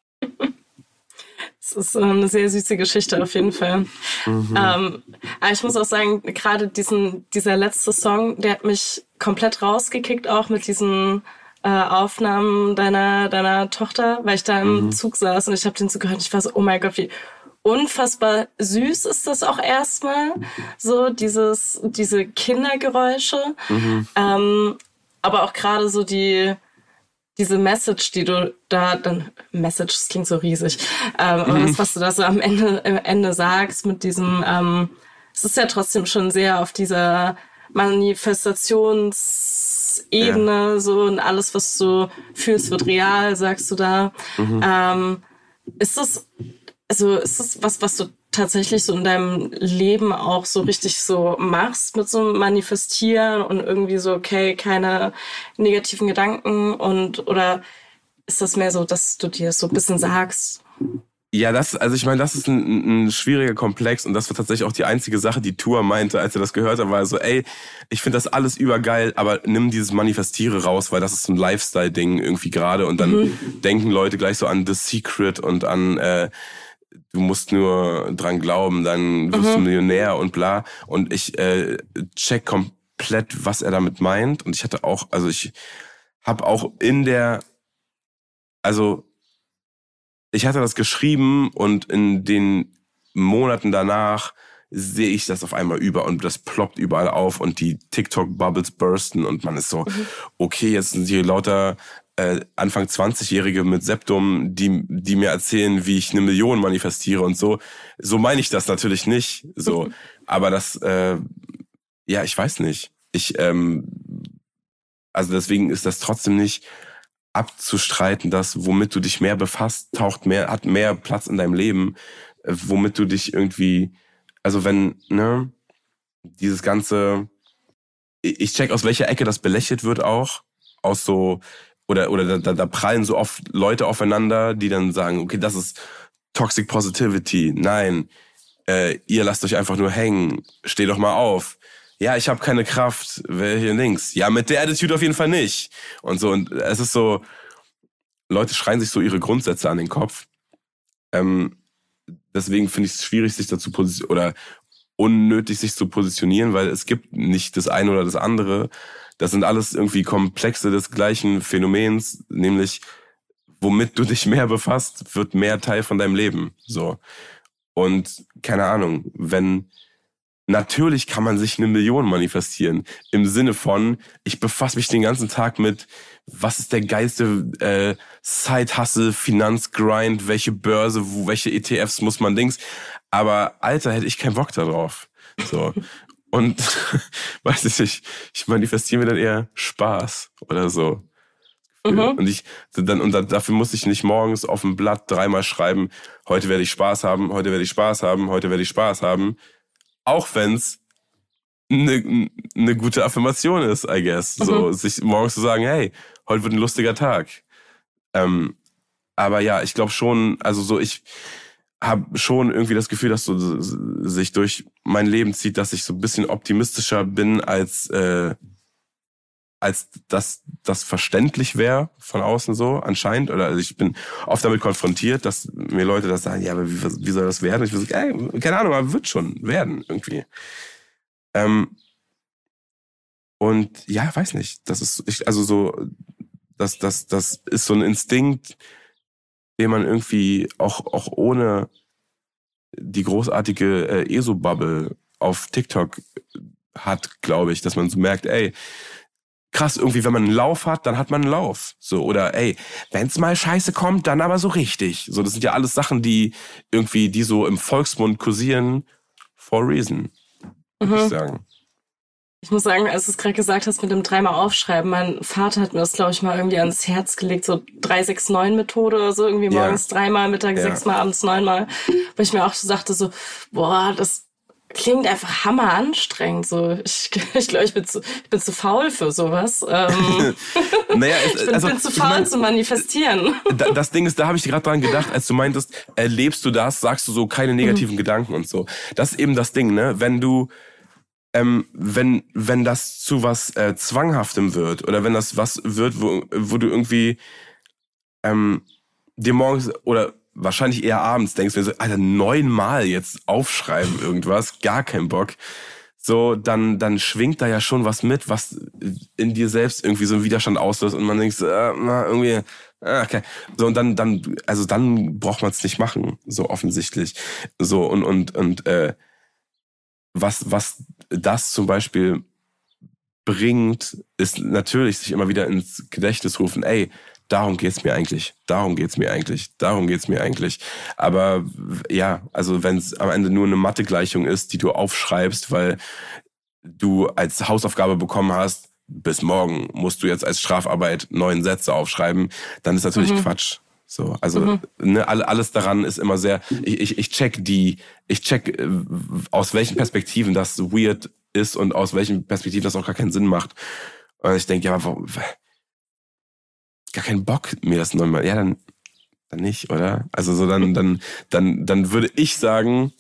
Das ist eine sehr süße Geschichte auf jeden Fall. Mhm. Aber ich muss auch sagen, gerade dieser letzte Song, der hat mich komplett rausgekickt, auch mit diesen Aufnahmen deiner Tochter, weil ich da im Zug saß und ich habe den so gehört und ich war so, oh mein Gott, wie unfassbar süß ist das auch erstmal, so diese Kindergeräusche, aber auch gerade so diese Message, die du da dann, Message, das klingt so riesig, aber das, was du da so am Ende sagst mit diesem, es ist ja trotzdem schon sehr auf dieser Manifestationsebene so und alles, was du fühlst, wird real, sagst du da. Ist das was du tatsächlich so in deinem Leben auch so richtig so machst mit so Manifestieren und irgendwie so, okay, keine negativen Gedanken oder ist das mehr so, dass du dir so ein bisschen sagst? Ja, ich meine, das ist ein schwieriger Komplex und das war tatsächlich auch die einzige Sache, die Tua meinte, als er das gehört hat, war so, ey, ich finde das alles übergeil, aber nimm dieses Manifestiere raus, weil das ist so ein Lifestyle-Ding irgendwie gerade und dann denken Leute gleich so an The Secret und an du musst nur dran glauben, dann wirst du Millionär und bla. Und ich check komplett, was er damit meint. Und ich habe auch ich hatte das geschrieben und in den Monaten danach sehe ich das auf einmal und das ploppt überall auf und die TikTok-Bubbles bursten und man ist so, okay, jetzt sind hier lauter Anfang 20-Jährige mit Septum, die mir erzählen, wie ich 1 Million manifestiere und so. So meine ich das natürlich nicht. So, aber das, ich weiß nicht. Also deswegen ist das trotzdem nicht abzustreiten, dass womit du dich mehr befasst, hat mehr Platz in deinem Leben, womit du dich irgendwie, also wenn, ne, dieses ganze, ich check, aus welcher Ecke das belächelt wird auch, aus so, oder da prallen so oft Leute aufeinander, die dann sagen, okay, das ist Toxic Positivity. Nein, ihr lasst euch einfach nur hängen. Steh doch mal auf. ja, ich habe keine Kraft, wer hier links? Ja, mit der Attitude auf jeden Fall nicht. Und so, und es ist so, Leute schreien sich so ihre Grundsätze an den Kopf. Deswegen finde ich es schwierig, sich dazu oder unnötig sich zu positionieren, weil es gibt nicht das eine oder das andere. Das sind alles irgendwie Komplexe des gleichen Phänomens, nämlich womit du dich mehr befasst, wird mehr Teil von deinem Leben. So. Und keine Ahnung, natürlich kann man sich 1 Million manifestieren. Im Sinne von, ich befasse mich den ganzen Tag mit, was ist der geilste Side-Hustle, Finanzgrind, welche Börse, welche ETFs muss man Dings. Aber Alter, hätte ich keinen Bock darauf. So. Und weiß ich nicht, ich manifestiere mir dann eher Spaß oder so. Und dafür muss ich nicht morgens auf dem Blatt 3-mal schreiben, heute werde ich Spaß haben, heute werde ich Spaß haben, heute werde ich Spaß haben. Auch wenn es eine gute Affirmation ist, I guess. So, sich morgens zu sagen, hey, heute wird ein lustiger Tag. Aber ja, ich glaube schon, also so, ich habe schon irgendwie das Gefühl, dass so sich durch mein Leben zieht, dass ich so ein bisschen optimistischer bin, als das verständlich wäre von außen so anscheinend. Oder also ich bin oft damit konfrontiert, dass mir Leute das sagen, ja, aber wie soll das werden? Ich will so, keine Ahnung, aber wird schon werden irgendwie. Und ja, weiß nicht. Das ist, das ist so ein Instinkt, den man irgendwie auch ohne die großartige ESO-Bubble auf TikTok hat, glaube ich, dass man so merkt, ey, krass, irgendwie, wenn man einen Lauf hat, dann hat man einen Lauf. So, oder ey, wenn's mal scheiße kommt, dann aber so richtig. So, das sind ja alles Sachen, die so im Volksmund kursieren for a reason, würde ich sagen. Ich muss sagen, als du es gerade gesagt hast mit dem 3-mal aufschreiben, mein Vater hat mir das, glaube ich, mal irgendwie ans Herz gelegt, so 3-6-9-Methode oder so, irgendwie morgens 3-mal, mittags 6-mal, abends 9-mal. Weil ich mir auch so dachte, so, boah, das klingt einfach hammer anstrengend. So, ich glaube, ich bin zu faul für sowas. Naja, ich bin zu faul zu manifestieren. Das Ding ist, da habe ich gerade dran gedacht, als du meintest, erlebst du das, sagst du so keine negativen Gedanken und so. Das ist eben das Ding, ne? Wenn du wenn das zu was Zwanghaftem wird oder wenn das was wird, wo du irgendwie dir morgens oder wahrscheinlich eher abends denkst, wenn du so, Alter, 9-mal jetzt aufschreiben irgendwas, gar kein Bock. So, dann schwingt da ja schon was mit, was in dir selbst irgendwie so einen Widerstand auslöst und man denkt, irgendwie, okay. So, und dann braucht man es nicht machen, so offensichtlich. So, und was das zum Beispiel bringt, ist natürlich sich immer wieder ins Gedächtnis rufen, ey, darum geht's mir eigentlich. Aber ja, also wenn es am Ende nur eine Mathegleichung ist, die du aufschreibst, weil du als Hausaufgabe bekommen hast, bis morgen musst du jetzt als Strafarbeit 9 Sätze aufschreiben, dann ist natürlich Quatsch. So, also ne, alles daran ist immer sehr. Ich check aus welchen Perspektiven das weird ist und aus welchen Perspektiven das auch gar keinen Sinn macht. Und ich denke, ja, gar keinen Bock, mir das 9-mal. Ja, dann nicht, oder? Also so dann würde ich sagen,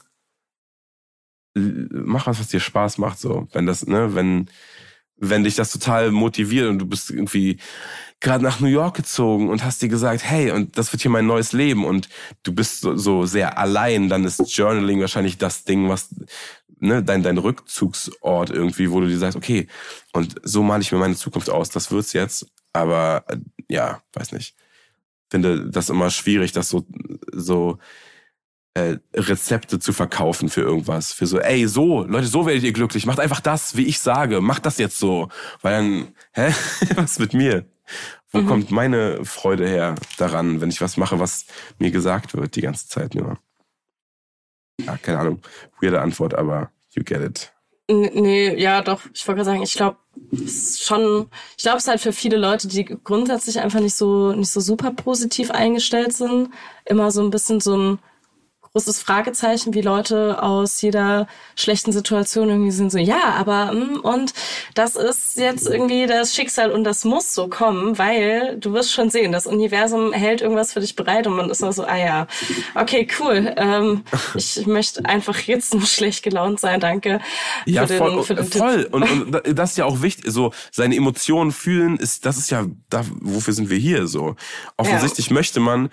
mach was dir Spaß macht, so. Wenn das, ne, wenn dich das total motiviert und du bist irgendwie gerade nach New York gezogen und hast dir gesagt, hey, und das wird hier mein neues Leben und du bist so sehr allein, dann ist Journaling wahrscheinlich das Ding, was, ne, dein Rückzugsort irgendwie, wo du dir sagst, okay, und so male ich mir meine Zukunft aus, das wird's jetzt, aber ja, weiß nicht. Finde das immer schwierig, das so Rezepte zu verkaufen für irgendwas. Für so, ey, so, Leute, so werdet ihr glücklich. Macht einfach das, wie ich sage. Macht das jetzt so. Weil dann, was mit mir? Wo kommt meine Freude her daran, wenn ich was mache, was mir gesagt wird die ganze Zeit nur? Ja, keine Ahnung. Weirde Antwort, aber you get it. Nee, ja, doch. Ich wollte gerade sagen, ich glaube, es ist halt für viele Leute, die grundsätzlich einfach nicht so super positiv eingestellt sind, immer so ein bisschen so ein großes Fragezeichen, wie Leute aus jeder schlechten Situation irgendwie sind so, ja, aber und das ist jetzt irgendwie das Schicksal und das muss so kommen, weil du wirst schon sehen, das Universum hält irgendwas für dich bereit und man ist auch so, ah ja, okay, cool, ich möchte einfach jetzt nur schlecht gelaunt sein, danke. Ja, voll. Tipp. Und das ist ja auch wichtig, so seine Emotionen fühlen, das ist ja, wofür sind wir hier so. Offensichtlich möchte man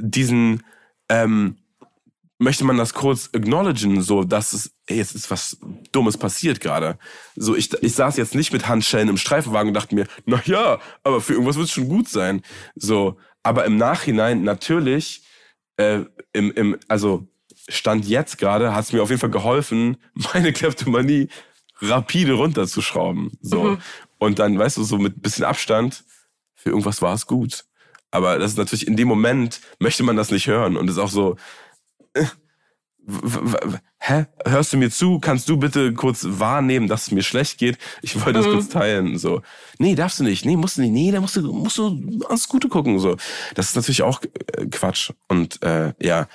möchte man das kurz acknowledgen, so, dass jetzt ist was Dummes passiert gerade. So, ich saß jetzt nicht mit Handschellen im Streifenwagen und dachte mir, na ja, aber für irgendwas wird es schon gut sein. So, aber im Nachhinein natürlich, also Stand jetzt gerade, hat es mir auf jeden Fall geholfen, meine Kleptomanie rapide runterzuschrauben. So. Und dann, weißt du, so mit bisschen Abstand, für irgendwas war es gut. Aber das ist natürlich, in dem Moment möchte man das nicht hören. Und ist auch so, hä? Hörst du mir zu? Kannst du bitte kurz wahrnehmen, dass es mir schlecht geht? Ich wollte das kurz teilen. So, nee, darfst du nicht. Nee, musst du nicht. Nee, da musst du ans Gute gucken. So, das ist natürlich auch Quatsch. Und ja,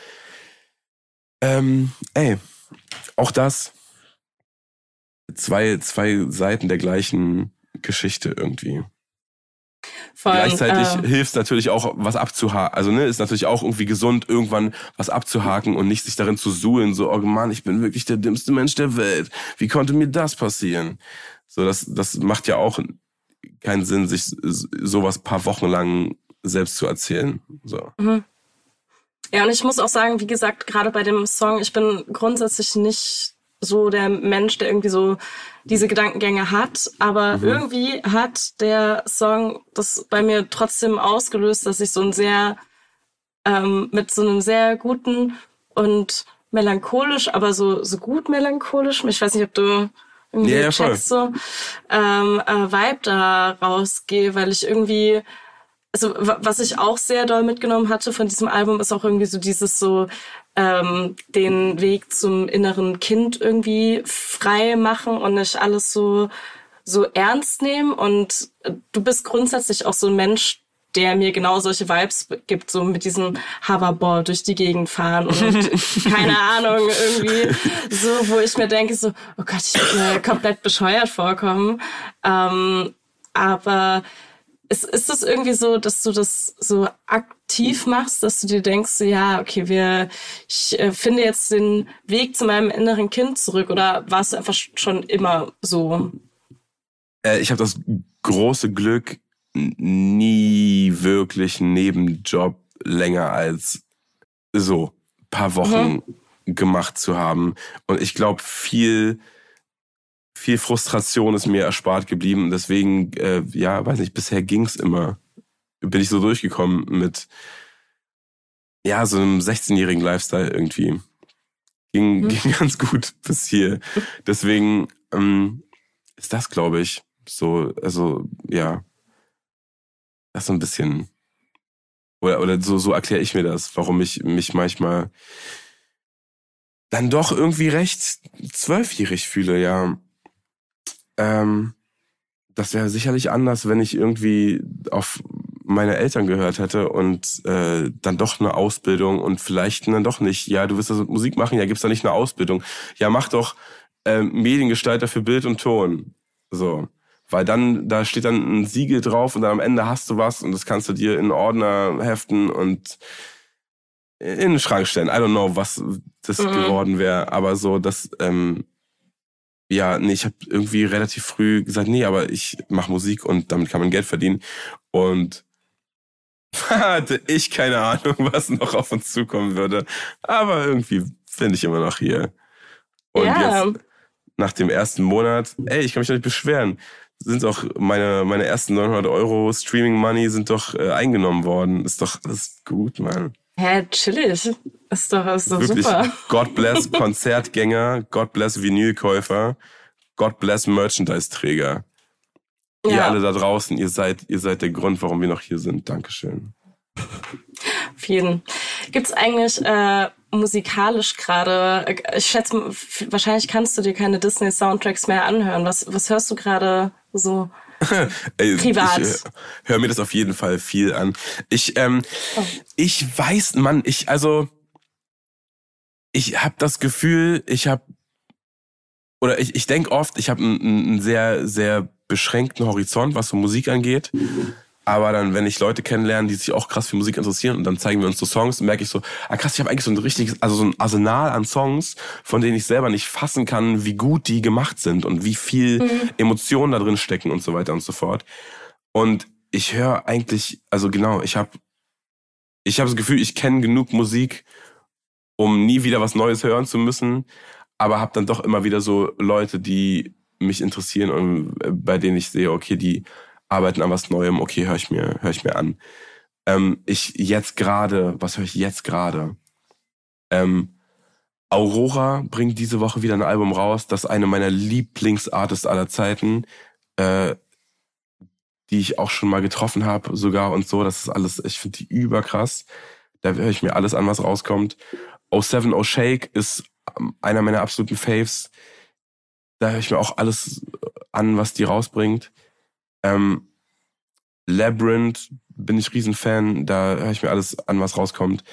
auch das zwei Seiten der gleichen Geschichte irgendwie. Gleichzeitig hilft natürlich auch, was abzuhaken. Also, ist natürlich auch irgendwie gesund, irgendwann was abzuhaken und nicht sich darin zu suhlen. So, oh Mann, ich bin wirklich der dümmste Mensch der Welt. Wie konnte mir das passieren? So, das macht ja auch keinen Sinn, sich sowas paar Wochen lang selbst zu erzählen. So. Ja, und ich muss auch sagen, wie gesagt, gerade bei dem Song, ich bin grundsätzlich nicht so der Mensch, der irgendwie so diese Gedankengänge hat, aber irgendwie hat der Song das bei mir trotzdem ausgelöst, dass ich so ein sehr mit so einem sehr guten und melancholisch, aber so gut melancholisch, ich weiß nicht, ob du irgendwie checkst, so Vibe da rausgehe, weil ich irgendwie, also was ich auch sehr doll mitgenommen hatte von diesem Album, ist auch irgendwie so dieses so den Weg zum inneren Kind irgendwie frei machen und nicht alles so ernst nehmen. Und du bist grundsätzlich auch so ein Mensch, der mir genau solche Vibes gibt, so mit diesem Hoverboard durch die Gegend fahren und keine Ahnung, irgendwie so, wo ich mir denke so, oh Gott, ich würde mir komplett bescheuert vorkommen. Aber ist das irgendwie so, dass du das so aktiv machst, dass du dir denkst, so, ja, okay, ich finde jetzt den Weg zu meinem inneren Kind zurück, oder war es einfach schon immer so? Ich habe das große Glück, nie wirklich einen Nebenjob länger als so ein paar Wochen gemacht zu haben. Und ich glaube, viel Frustration ist mir erspart geblieben. Deswegen, weiß nicht, bisher ging's immer. Bin ich so durchgekommen mit, ja, so einem 16-jährigen Lifestyle irgendwie. Ging ganz gut bis hier. Deswegen ist das, glaube ich, so, also, ja, das so ein bisschen, oder so erkläre ich mir das, warum ich mich manchmal dann doch irgendwie recht 12-jährig fühle, ja. Das wäre sicherlich anders, wenn ich irgendwie auf meine Eltern gehört hätte und dann doch eine Ausbildung und vielleicht dann doch nicht. Ja, du willst das mit Musik machen? Ja, gibt's da nicht eine Ausbildung? Ja, mach doch Mediengestalter für Bild und Ton. So. Weil dann, da steht dann ein Siegel drauf und dann am Ende hast du was und das kannst du dir in einen Ordner heften und in den Schrank stellen. I don't know, was das geworden wäre, aber so, das, ich habe irgendwie relativ früh gesagt, nee, aber ich mache Musik und damit kann man Geld verdienen. Und hatte ich keine Ahnung, was noch auf uns zukommen würde. Aber irgendwie bin ich immer noch hier. Und jetzt, nach dem ersten Monat, ich kann mich doch nicht beschweren, sind auch meine ersten 900 € Streaming Money sind doch eingenommen worden. Ist doch alles gut, Mann. Hä, chillig. Ist doch wirklich super. God bless Konzertgänger, God bless Vinylkäufer, God bless Merchandise-Träger. Ja. Ihr alle da draußen, ihr seid der Grund, warum wir noch hier sind. Dankeschön. Vielen. Gibt's eigentlich musikalisch gerade, ich schätze, wahrscheinlich kannst du dir keine Disney-Soundtracks mehr anhören. Was hörst du gerade so privat? Ich höre mir das auf jeden Fall viel an. Ich weiß, Mann, ich habe das Gefühl, ich denke oft, ich habe einen sehr, sehr beschränkten Horizont, was so Musik angeht. Aber dann, wenn ich Leute kennenlerne, die sich auch krass für Musik interessieren und dann zeigen wir uns so Songs, merke ich so, krass, ich habe eigentlich so ein richtiges, also so ein Arsenal an Songs, von denen ich selber nicht fassen kann, wie gut die gemacht sind und wie viel Emotionen da drin stecken und so weiter und so fort. Und ich höre eigentlich, also genau, ich habe das Gefühl, ich kenne genug Musik, um nie wieder was Neues hören zu müssen, aber habe dann doch immer wieder so Leute, die mich interessieren und bei denen ich sehe, okay, die arbeiten an was Neuem, okay, höre ich mir an. Was höre ich jetzt gerade? Aurora bringt diese Woche wieder ein Album raus, das ist eine meiner Lieblingsartists aller Zeiten, die ich auch schon mal getroffen habe sogar und so, das ist alles, ich finde die überkrass. Da höre ich mir alles an, was rauskommt. 07 O'Shake ist einer meiner absoluten Faves. Da höre ich mir auch alles an, was die rausbringt. Labyrinth bin ich Riesenfan, da höre ich mir alles an, was rauskommt.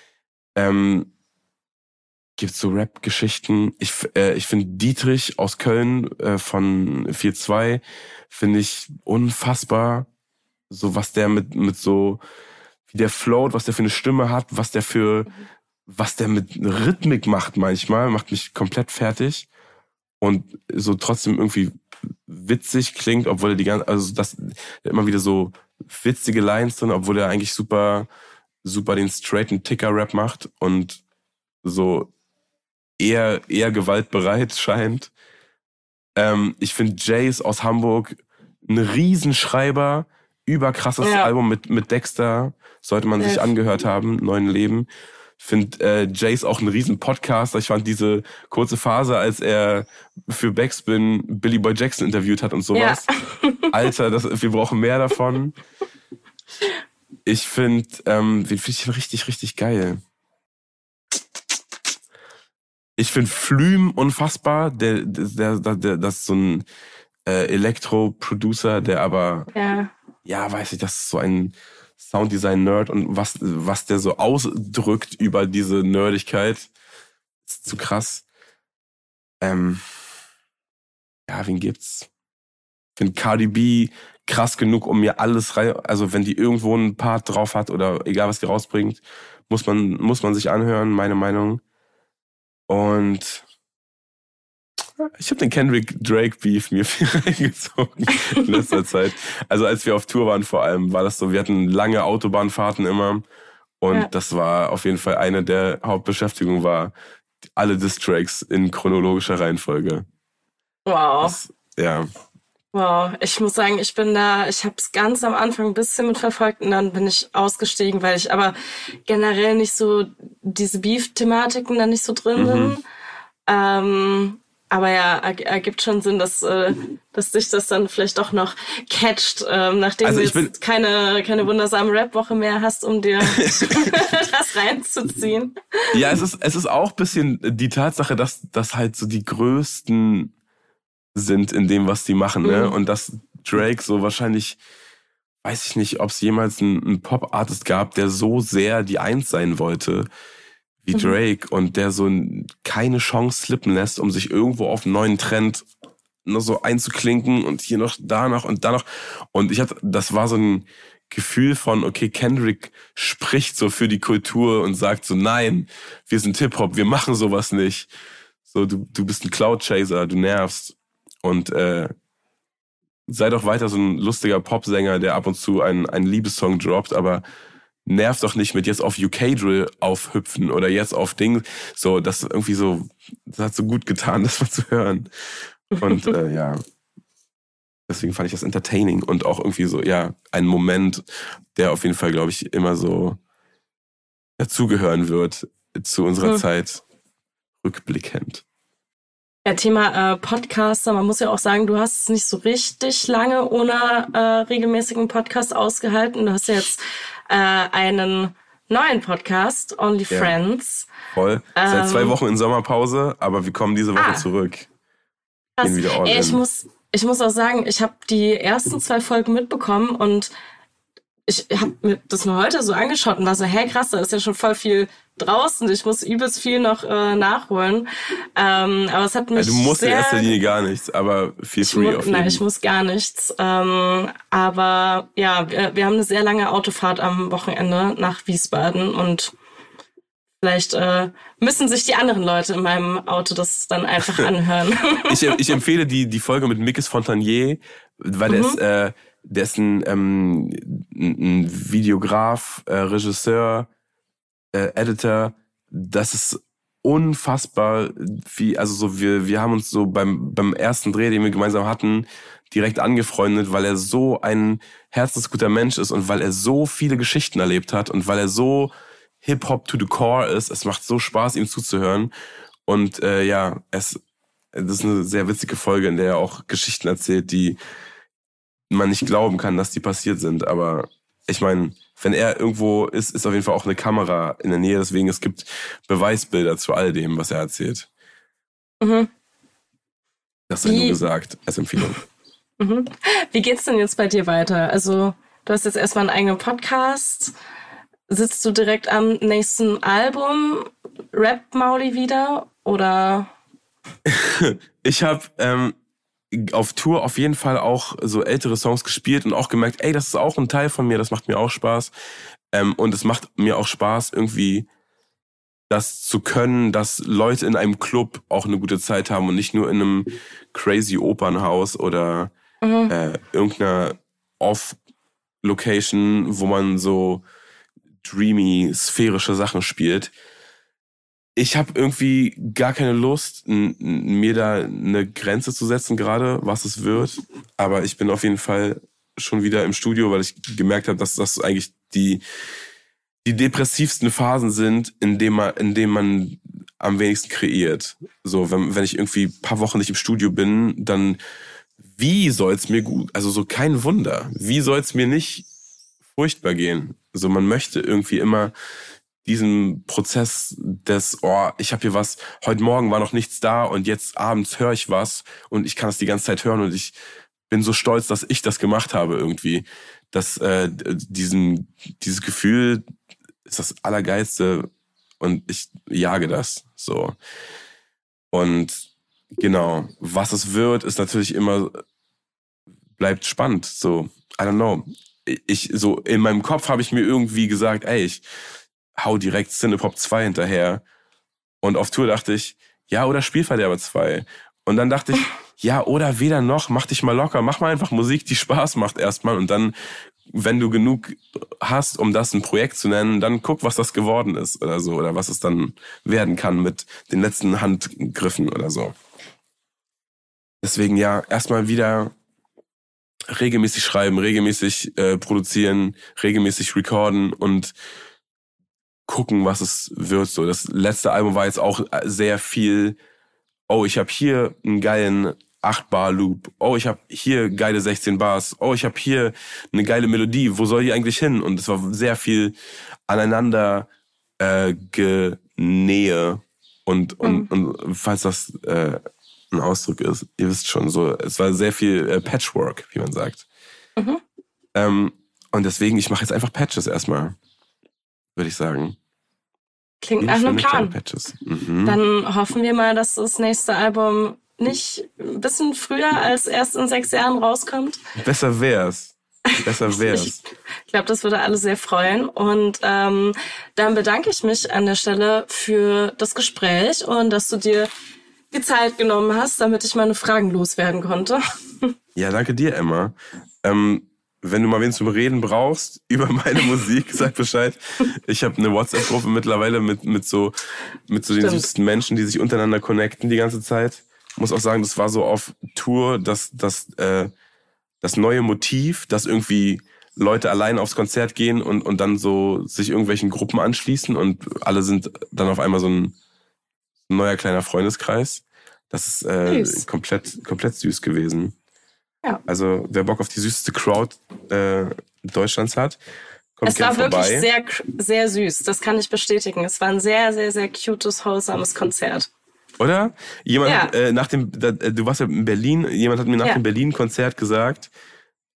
Gibt's so Rap-Geschichten. Ich finde Dietrich aus Köln von 4-2 finde ich unfassbar. So was der mit so, wie der float, was der für eine Stimme hat, was der mit Rhythmik macht manchmal, macht mich komplett fertig. Und so trotzdem irgendwie witzig klingt, obwohl er immer wieder so witzige Lines drin, obwohl er eigentlich super, super den straighten Ticker-Rap macht und so eher gewaltbereit scheint. Ich finde Jace aus Hamburg ein Riesenschreiber, überkrasses Album mit Dexter, sollte man sich angehört haben, Neuen Leben. Finde Jace auch ein riesen Podcaster. Ich fand diese kurze Phase, als er für Backspin Billy Boy Jackson interviewt hat und sowas. Ja. Alter, wir brauchen mehr davon. Ich finde, den finde ich richtig, richtig geil. Ich finde Flüm unfassbar. Das ist so ein Elektro-Producer, der aber, weiß ich, das ist so ein Sounddesign-Nerd und was der so ausdrückt über diese Nerdigkeit, ist zu krass. Wen gibt's? Ich finde Cardi B krass genug, um mir alles rein, also wenn die irgendwo einen Part drauf hat oder egal was die rausbringt, muss man sich anhören, meine Meinung. Und ich habe den Kendrick Drake Beef mir viel reingezogen in letzter Zeit. Also als wir auf Tour waren vor allem, war das so, wir hatten lange Autobahnfahrten immer und das war auf jeden Fall eine der Hauptbeschäftigungen, war alle Diss-Tracks in chronologischer Reihenfolge. Wow. Wow, ich muss sagen, ich habe es ganz am Anfang ein bisschen mitverfolgt und dann bin ich ausgestiegen, weil ich aber generell nicht so diese Beef-Thematiken da nicht so drin bin. Aber ja, ergibt schon Sinn, dass dich das dann vielleicht doch noch catcht, nachdem du jetzt keine wundersame Rap-Woche mehr hast, um dir das reinzuziehen. Ja, es ist auch ein bisschen die Tatsache, dass das halt so die Größten sind in dem, was die machen, ne? Und dass Drake so wahrscheinlich, weiß ich nicht, ob es jemals einen Pop-Artist gab, der so sehr die Eins sein wollte wie Drake und der so keine Chance slippen lässt, um sich irgendwo auf einen neuen Trend nur so einzuklinken und hier noch, da noch und da noch. Und das war so ein Gefühl von, okay, Kendrick spricht so für die Kultur und sagt so, nein, wir sind Hip-Hop, wir machen sowas nicht. So, du bist ein Cloud-Chaser, du nervst. Und sei doch weiter so ein lustiger Popsänger, der ab und zu einen Liebessong droppt, aber nerv doch nicht mit jetzt auf UK-Drill aufhüpfen oder jetzt auf Ding. So, das irgendwie so, das hat so gut getan, das mal zu hören. Und deswegen fand ich das entertaining und auch irgendwie so, ein Moment, der auf jeden Fall, glaube ich, immer so dazugehören wird zu unserer Zeit rückblickend. Ja, Thema Podcaster, man muss ja auch sagen, du hast es nicht so richtig lange ohne regelmäßigen Podcast ausgehalten. Du hast ja jetzt einen neuen Podcast, Only Friends. Voll. Seit 2 Wochen in Sommerpause, aber wir kommen diese Woche zurück. Gehen wieder all in. Ich muss auch sagen, ich habe die ersten 2 Folgen mitbekommen und ich habe mir das nur heute so angeschaut und war so, hä, krass, da ist ja schon voll viel draußen. Ich muss übelst viel noch nachholen. Aber es hat mich Du musst sehr, in erster Linie gar nichts, aber feel free auf jeden Fall. Nein, ich muss gar nichts. Aber ja, wir haben eine sehr lange Autofahrt am Wochenende nach Wiesbaden und vielleicht müssen sich die anderen Leute in meinem Auto das dann einfach anhören. Ich empfehle die Folge mit Mikis Fontanier, weil der ist ein Videograf, Regisseur, Editor. Das ist unfassbar wie, also so wir haben uns so beim ersten Dreh, den wir gemeinsam hatten, direkt angefreundet, weil er so ein herzensguter Mensch ist und weil er so viele Geschichten erlebt hat und weil er so Hip-Hop to the core ist. Es macht so Spaß, ihm zuzuhören. Und das ist eine sehr witzige Folge, in der er auch Geschichten erzählt, die man nicht glauben kann, dass die passiert sind. Aber ich meine, wenn er irgendwo ist auf jeden Fall auch eine Kamera in der Nähe. Deswegen, es gibt Beweisbilder zu all dem, was er erzählt. Mhm. Das sei nur gesagt, als Empfehlung. Mhm. Wie geht's denn jetzt bei dir weiter? Also, du hast jetzt erstmal einen eigenen Podcast. Sitzt du direkt am nächsten Album? Rappt Mauli wieder? Oder? Ich habe auf Tour auf jeden Fall auch so ältere Songs gespielt und auch gemerkt, ey, das ist auch ein Teil von mir, das macht mir auch Spaß. Und es macht mir auch Spaß, irgendwie das zu können, dass Leute in einem Club auch eine gute Zeit haben und nicht nur in einem crazy Opernhaus oder irgendeiner Off-Location, wo man so dreamy, sphärische Sachen spielt. Ich habe irgendwie gar keine Lust, mir da eine Grenze zu setzen gerade, was es wird. Aber ich bin auf jeden Fall schon wieder im Studio, weil ich gemerkt habe, dass das eigentlich die depressivsten Phasen sind, in denen man am wenigsten kreiert. So, wenn ich irgendwie ein paar Wochen nicht im Studio bin, dann wie soll's mir gut, also so kein Wunder, wie soll's mir nicht furchtbar gehen? So, man möchte irgendwie immer diesen Prozess des, ich habe hier was, heute Morgen war noch nichts da und jetzt abends höre ich was und ich kann das die ganze Zeit hören und ich bin so stolz, dass ich das gemacht habe irgendwie. Dass dieses Gefühl ist das Allergeilste und ich jage das so. Und genau, was es wird, ist natürlich immer, bleibt spannend. So, I don't know. So in meinem Kopf habe ich mir irgendwie gesagt, ey, ich hau direkt Cinepop 2 hinterher. Und auf Tour dachte ich, ja, oder Spielverderber 2. Und dann dachte ich, ja, oder weder noch, mach dich mal locker, mach mal einfach Musik, die Spaß macht erstmal. Und dann, wenn du genug hast, um das ein Projekt zu nennen, dann guck, was das geworden ist oder so. Oder was es dann werden kann mit den letzten Handgriffen oder so. Deswegen ja, erstmal wieder regelmäßig schreiben, regelmäßig produzieren, regelmäßig recorden und gucken, was es wird. So, das letzte Album war jetzt auch sehr viel, ich habe hier einen geilen 8-Bar-Loop. Ich habe hier geile 16 Bars. Ich habe hier eine geile Melodie. Wo soll die eigentlich hin? Und es war sehr viel aneinander Genähe und falls das ein Ausdruck ist, ihr wisst schon, so, es war sehr viel Patchwork, wie man sagt. Und deswegen, ich mache jetzt einfach Patches erstmal, würde ich sagen. Klingt nach einem Plan. Dann hoffen wir mal, dass das nächste Album nicht ein bisschen früher als erst in 6 Jahren rauskommt. Besser wär's. Ich glaube, das würde alle sehr freuen. Und dann bedanke ich mich an der Stelle für das Gespräch und dass du dir die Zeit genommen hast, damit ich meine Fragen loswerden konnte. Ja, danke dir, Emma. Wenn du mal wen zum Reden brauchst über meine Musik, sag Bescheid. Ich habe eine WhatsApp-Gruppe mittlerweile mit so den süßesten Menschen, die sich untereinander connecten die ganze Zeit. Muss auch sagen, das war so auf Tour, das neue Motiv, dass irgendwie Leute allein aufs Konzert gehen und dann so sich irgendwelchen Gruppen anschließen und alle sind dann auf einmal so ein neuer kleiner Freundeskreis. Das ist komplett süß gewesen. Ja. Also wer Bock auf die süßeste Crowd Deutschlands hat, kommt gerne vorbei. Es war wirklich sehr, sehr süß. Das kann ich bestätigen. Es war ein sehr, sehr, sehr cutes, wholesomes Konzert. Oder? Jemand hat, du warst ja in Berlin, jemand hat mir nach dem Berlin-Konzert gesagt,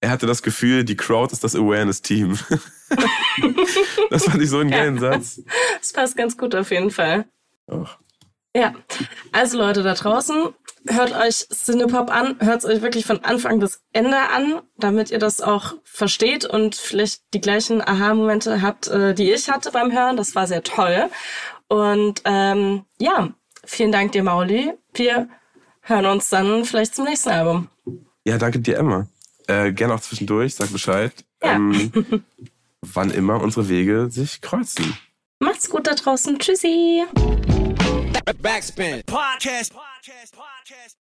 er hatte das Gefühl, die Crowd ist das Awareness-Team. Das fand ich so einen geilen Satz. Das passt ganz gut auf jeden Fall. Ach. Ja, also Leute da draußen, hört euch Cinepop an, hört es euch wirklich von Anfang bis Ende an, damit ihr das auch versteht und vielleicht die gleichen Aha-Momente habt, die ich hatte beim Hören. Das war sehr toll. Und vielen Dank dir, Mauli. Wir hören uns dann vielleicht zum nächsten Album. Ja, danke dir, Emma. Gerne auch zwischendurch, sag Bescheid. Ja. Wann immer unsere Wege sich kreuzen. Macht's gut da draußen. Tschüssi. Backspin. Podcast.